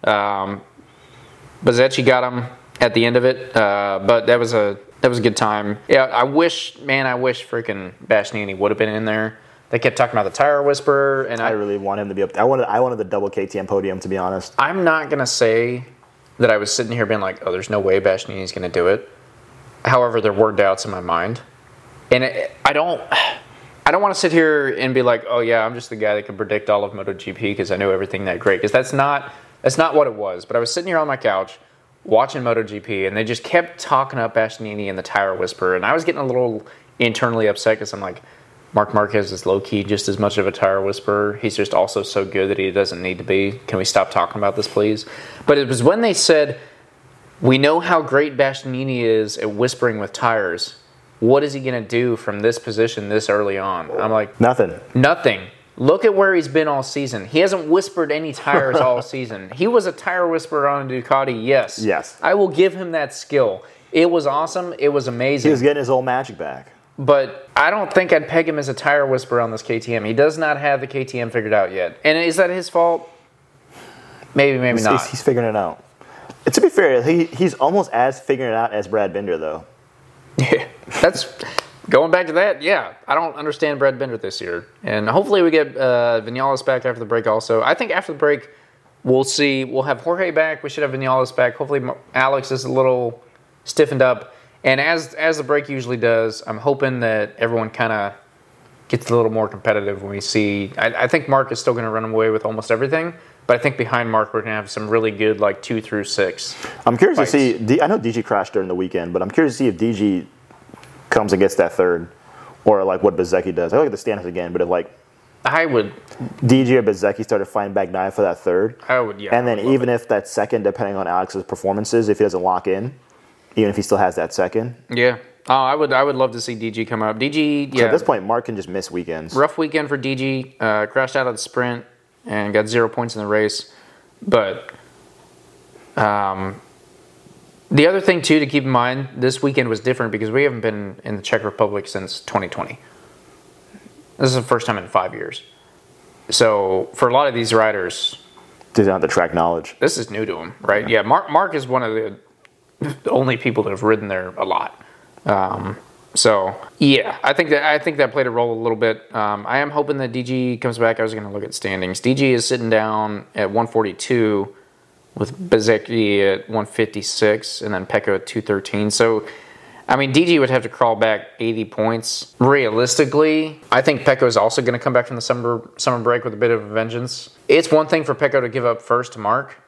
Bezzecchi got him at the end of it, but that was a good time. Yeah, I wish freaking Bastianini would have been in there. They kept talking about the tire whisperer, and I really want him to be up there. I wanted the double KTM podium, to be honest. I'm not going to say that I was sitting here being like, oh, there's no way Bastianini's going to do it. However, there were doubts in my mind. And I don't want to sit here and be like, oh, yeah, I'm just the guy that can predict all of MotoGP because I know everything that great. Because that's not what it was. But I was sitting here on my couch watching MotoGP, and they just kept talking up Bastianini and the tire whisperer. And I was getting a little internally upset because I'm like, Marc Marquez is low-key just as much of a tire whisperer. He's just also so good that he doesn't need to be. Can we stop talking about this, please? But it was when they said, we know how great Bastianini is at whispering with tires. What is he going to do from this position this early on? I'm like... Nothing. Look at where he's been all season. He hasn't whispered any tires all season. He was a tire whisperer on a Ducati, yes. Yes. I will give him that skill. It was awesome. It was amazing. He was getting his old magic back. But I don't think I'd peg him as a tire whisperer on this KTM. He does not have the KTM figured out yet. And is that his fault? Maybe not. He's figuring it out. To be fair, he's almost as figuring it out as Brad Binder, though. Yeah, that's going back to that. Yeah, I don't understand Brad Binder this year. And hopefully we get Vinales back after the break also. I think after the break, we'll see. We'll have Jorge back. We should have Vinales back. Hopefully Alex is a little stiffened up. And as the break usually does, I'm hoping that everyone kind of gets a little more competitive when we see. I think Mark is still going to run away with almost everything, but I think behind Mark we're going to have some really good 2 through 6. I'm curious to see. I know DG crashed during the weekend, but I'm curious to see if DG comes and gets that third, or what Bezzecchi does. I look at the standings again, but if I would DG or Bezzecchi started fighting Bagnaia for that third, I would, yeah. And then even if that second, depending on Alex's performances, if he doesn't lock in. Even if he still has that second. Yeah. Oh, I would love to see DG come up. DG, yeah. So at this point, Mark can just miss weekends. Rough weekend for DG. Crashed out of the sprint and got 0 points in the race. But the other thing, too, to keep in mind, this weekend was different because we haven't been in the Czech Republic since 2020. This is the first time in 5 years. So for a lot of these riders... They don't have the track knowledge. This is new to them, right? Yeah, Mark is one of the only people that have ridden there a lot. So yeah, I think that played a role a little bit. I am hoping that DG comes back. I was going to look at standings. DG is sitting down at 142 with Bezzecchi at 156 and then Pecco at 213. So, I mean, DG would have to crawl back 80 points. Realistically, I think Pecco is also going to come back from the summer break with a bit of a vengeance. It's one thing for Pecco to give up first to Mark.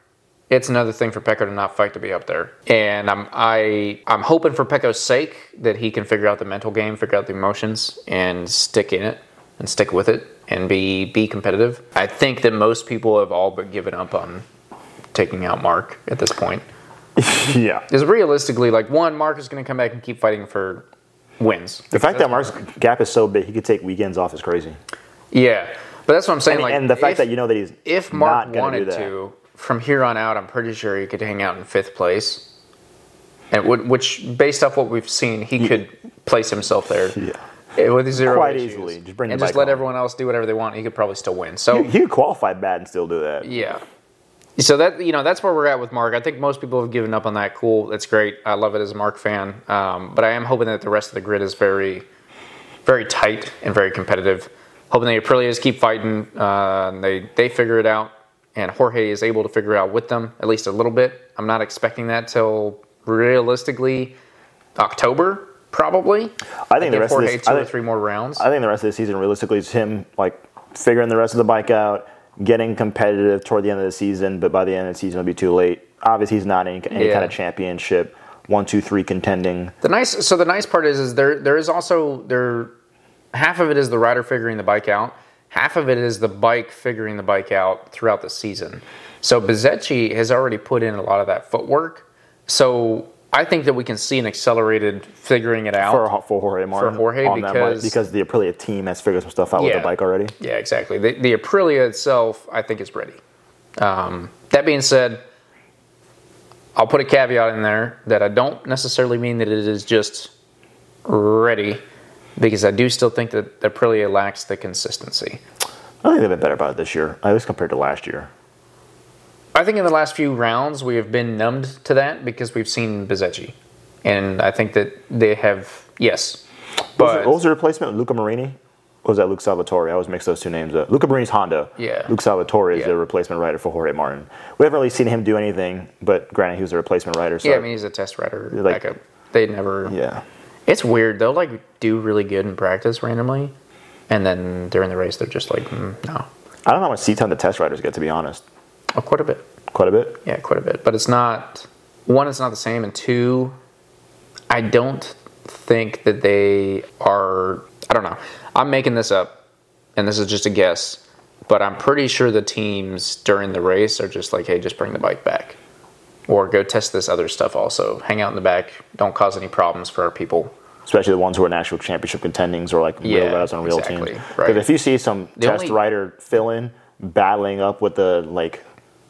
it's another thing for Pecco to not fight to be up there. And I'm hoping for Pecco's sake that he can figure out the mental game, figure out the emotions, and stick in it and stick with it and be competitive. I think that most people have all but given up on taking out Mark at this point. Yeah. Because realistically, like, Mark is going to come back and keep fighting for wins. The fact that Mark's gap is so big, he could take weekends off is crazy. Yeah. But that's what I'm saying. And the fact that you know that he's if Mark not going to do wanted that. to, from here on out, I'm pretty sure he could hang out in 5th place. And which, based off what we've seen, he could place himself there. Yeah. With zero Quite issues. easily. Just bring and the just bike let on. everyone else do whatever they want. He could probably still win. So He could qualify bad and still do that. yeah. So that that's where we're at with Mark. I think most people have given up on that. Cool, that's great. I love it as a Mark fan. But I am hoping that the rest of the grid is very, very tight and very competitive. Hoping the Aprilias keep fighting. They figure it out, and Jorge is able to figure it out with them at least a little bit. I'm not expecting that till realistically October, probably. I think the rest Jorge of this, 2 or 3 more rounds. I think the rest of the season, realistically, is him like figuring the rest of the bike out, getting competitive toward the end of the season. But by the end of the season, it'll be too late. Obviously, he's not in any kind of championship 1, 2, 3 contending. The nice part is there is also half of it is the rider figuring the bike out. Half of it is the bike figuring the bike out throughout the season. So Bezzecchi has already put in a lot of that footwork. So I think that we can see an accelerated figuring it out For Jorge Martin. For Jorge, on that bike, because the Aprilia team has figured some stuff out with the bike already. Yeah, exactly. The Aprilia itself, I think, is ready. That being said, I'll put a caveat in there that I don't necessarily mean that it is just ready, because I do still think that Aprilia lacks the consistency. I think they've been better about it this year, at least compared to last year. I think in the last few rounds we have been numbed to that because we've seen Bezzecchi. And I think that they have, yes. But What was the replacement? Luca Marini? Or was that Luke Salvatore? I always mix those two names up. Luca Marini's Honda. Yeah. Luke Salvatore is Yeah. the replacement rider for Jorge Martin. We haven't really seen him do anything, but granted, he was a replacement rider. So yeah, I mean, he's a test rider. Like- Backup. They never. yeah. It's weird. They'll like do really good in practice randomly, and then during the race they're just like, no. I don't know how much seat time the test riders get, to be honest. Oh, quite a bit. Quite a bit? Yeah, quite a bit. But it's not. One, it's not the same, and two, I don't think that they are. I don't know. I'm making this up, and this is just a guess, but I'm pretty sure the teams during the race are just like, hey, just bring the bike back. Or go test this other stuff also. Hang out in the back. Don't cause any problems for our people. Especially the ones who are in actual championship contendings or like real guys on real exactly, teams. right. Because if you see some test only- rider fill-in battling up with the like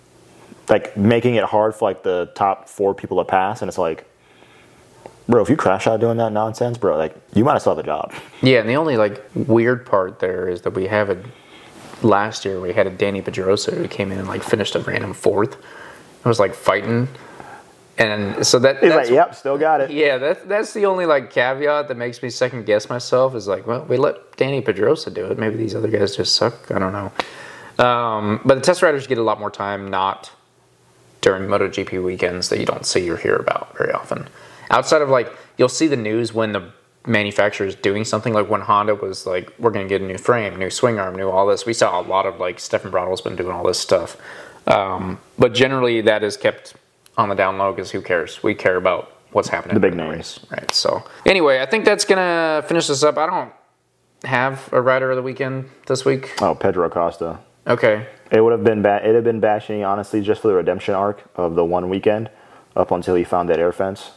making it hard for like the top 4 people to pass, and it's like, bro, if you crash out doing that nonsense, bro, like you might as well have a job. Yeah, and the only like weird part there is that we have last year we had a Danny Pedrosa who came in and like finished a random 4th. It was like fighting, and so He's like, yep, still got it. yeah, that's the only like caveat that makes me second guess myself is like, well, we let Danny Pedrosa do it. Maybe these other guys just suck. I don't know. But the test riders get a lot more time, not during MotoGP weekends that you don't see or hear about very often. Outside of like, you'll see the news when the manufacturer is doing something, like when Honda was like, we're going to get a new frame, new swing arm, new all this. We saw a lot of like, Stefan Bradl's been doing all this stuff. But generally that is kept on the down low because who cares? We care about what's happening. The big in the names. race, right? So anyway, I think that's going to finish this up. I don't have a rider of the weekend this week. Oh, Pedro Acosta. Okay. It would have been it'd have been Bashani, honestly, just for the redemption arc of the one weekend up until he found that air fence.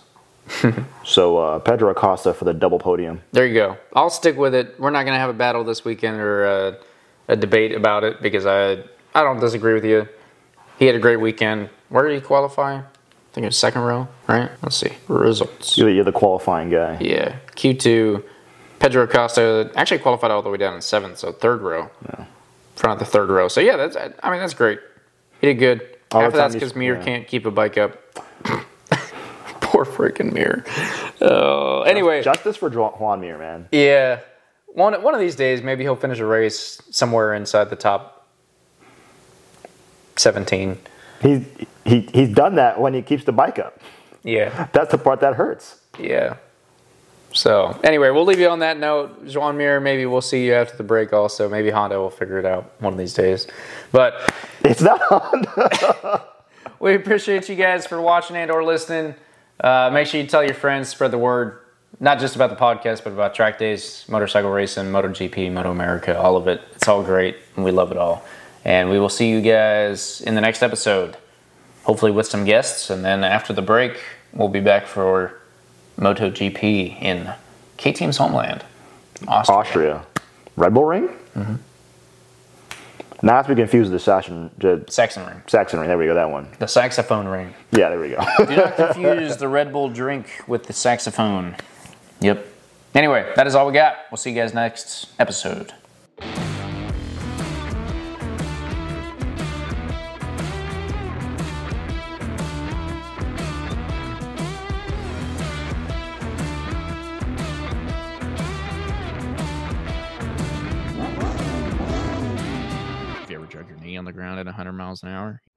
So Pedro Acosta for the double podium. There you go. I'll stick with it. We're not going to have a battle this weekend or a debate about it because I don't disagree with you. He had a great weekend. Where did he qualify? I think it was 2nd row, right? Let's see. Results. You're the qualifying guy. Yeah. Q2. Pedro Acosta actually qualified all the way down in 7th, so 3rd row. Yeah. Front of the 3rd row. So yeah, that's great. He did good. All Half the of that's time because he's- Mir yeah. can't keep a bike up. Poor freaking Mir. Anyway. Justice for Juan Mir, man. Yeah. One of these days, maybe he'll finish a race somewhere inside the top 17. He's done that when he keeps the bike up. Yeah. That's the part that hurts. Yeah. So, anyway, we'll leave you on that note. Joan Mir, maybe we'll see you after the break also. Maybe Honda will figure it out one of these days. But It's not Honda. we appreciate you guys for watching and or listening. Make sure you tell your friends, spread the word, not just about the podcast, but about track days, motorcycle racing, MotoGP, Moto America, all of it. It's all great, and we love it all. And we will see you guys in the next episode, hopefully with some guests. And then after the break, we'll be back for MotoGP in KTM's homeland, Austria. Red Bull Ring? Mm-hmm. Not to be confused with the Saxon Ring. Saxon Ring, there we go, that one. The saxophone ring. Yeah, there we go. Do not confuse the Red Bull drink with the saxophone. Yep. Anyway, that is all we got. We'll see you guys next episode. Have you ever drug your knee on the ground at 100 miles an hour?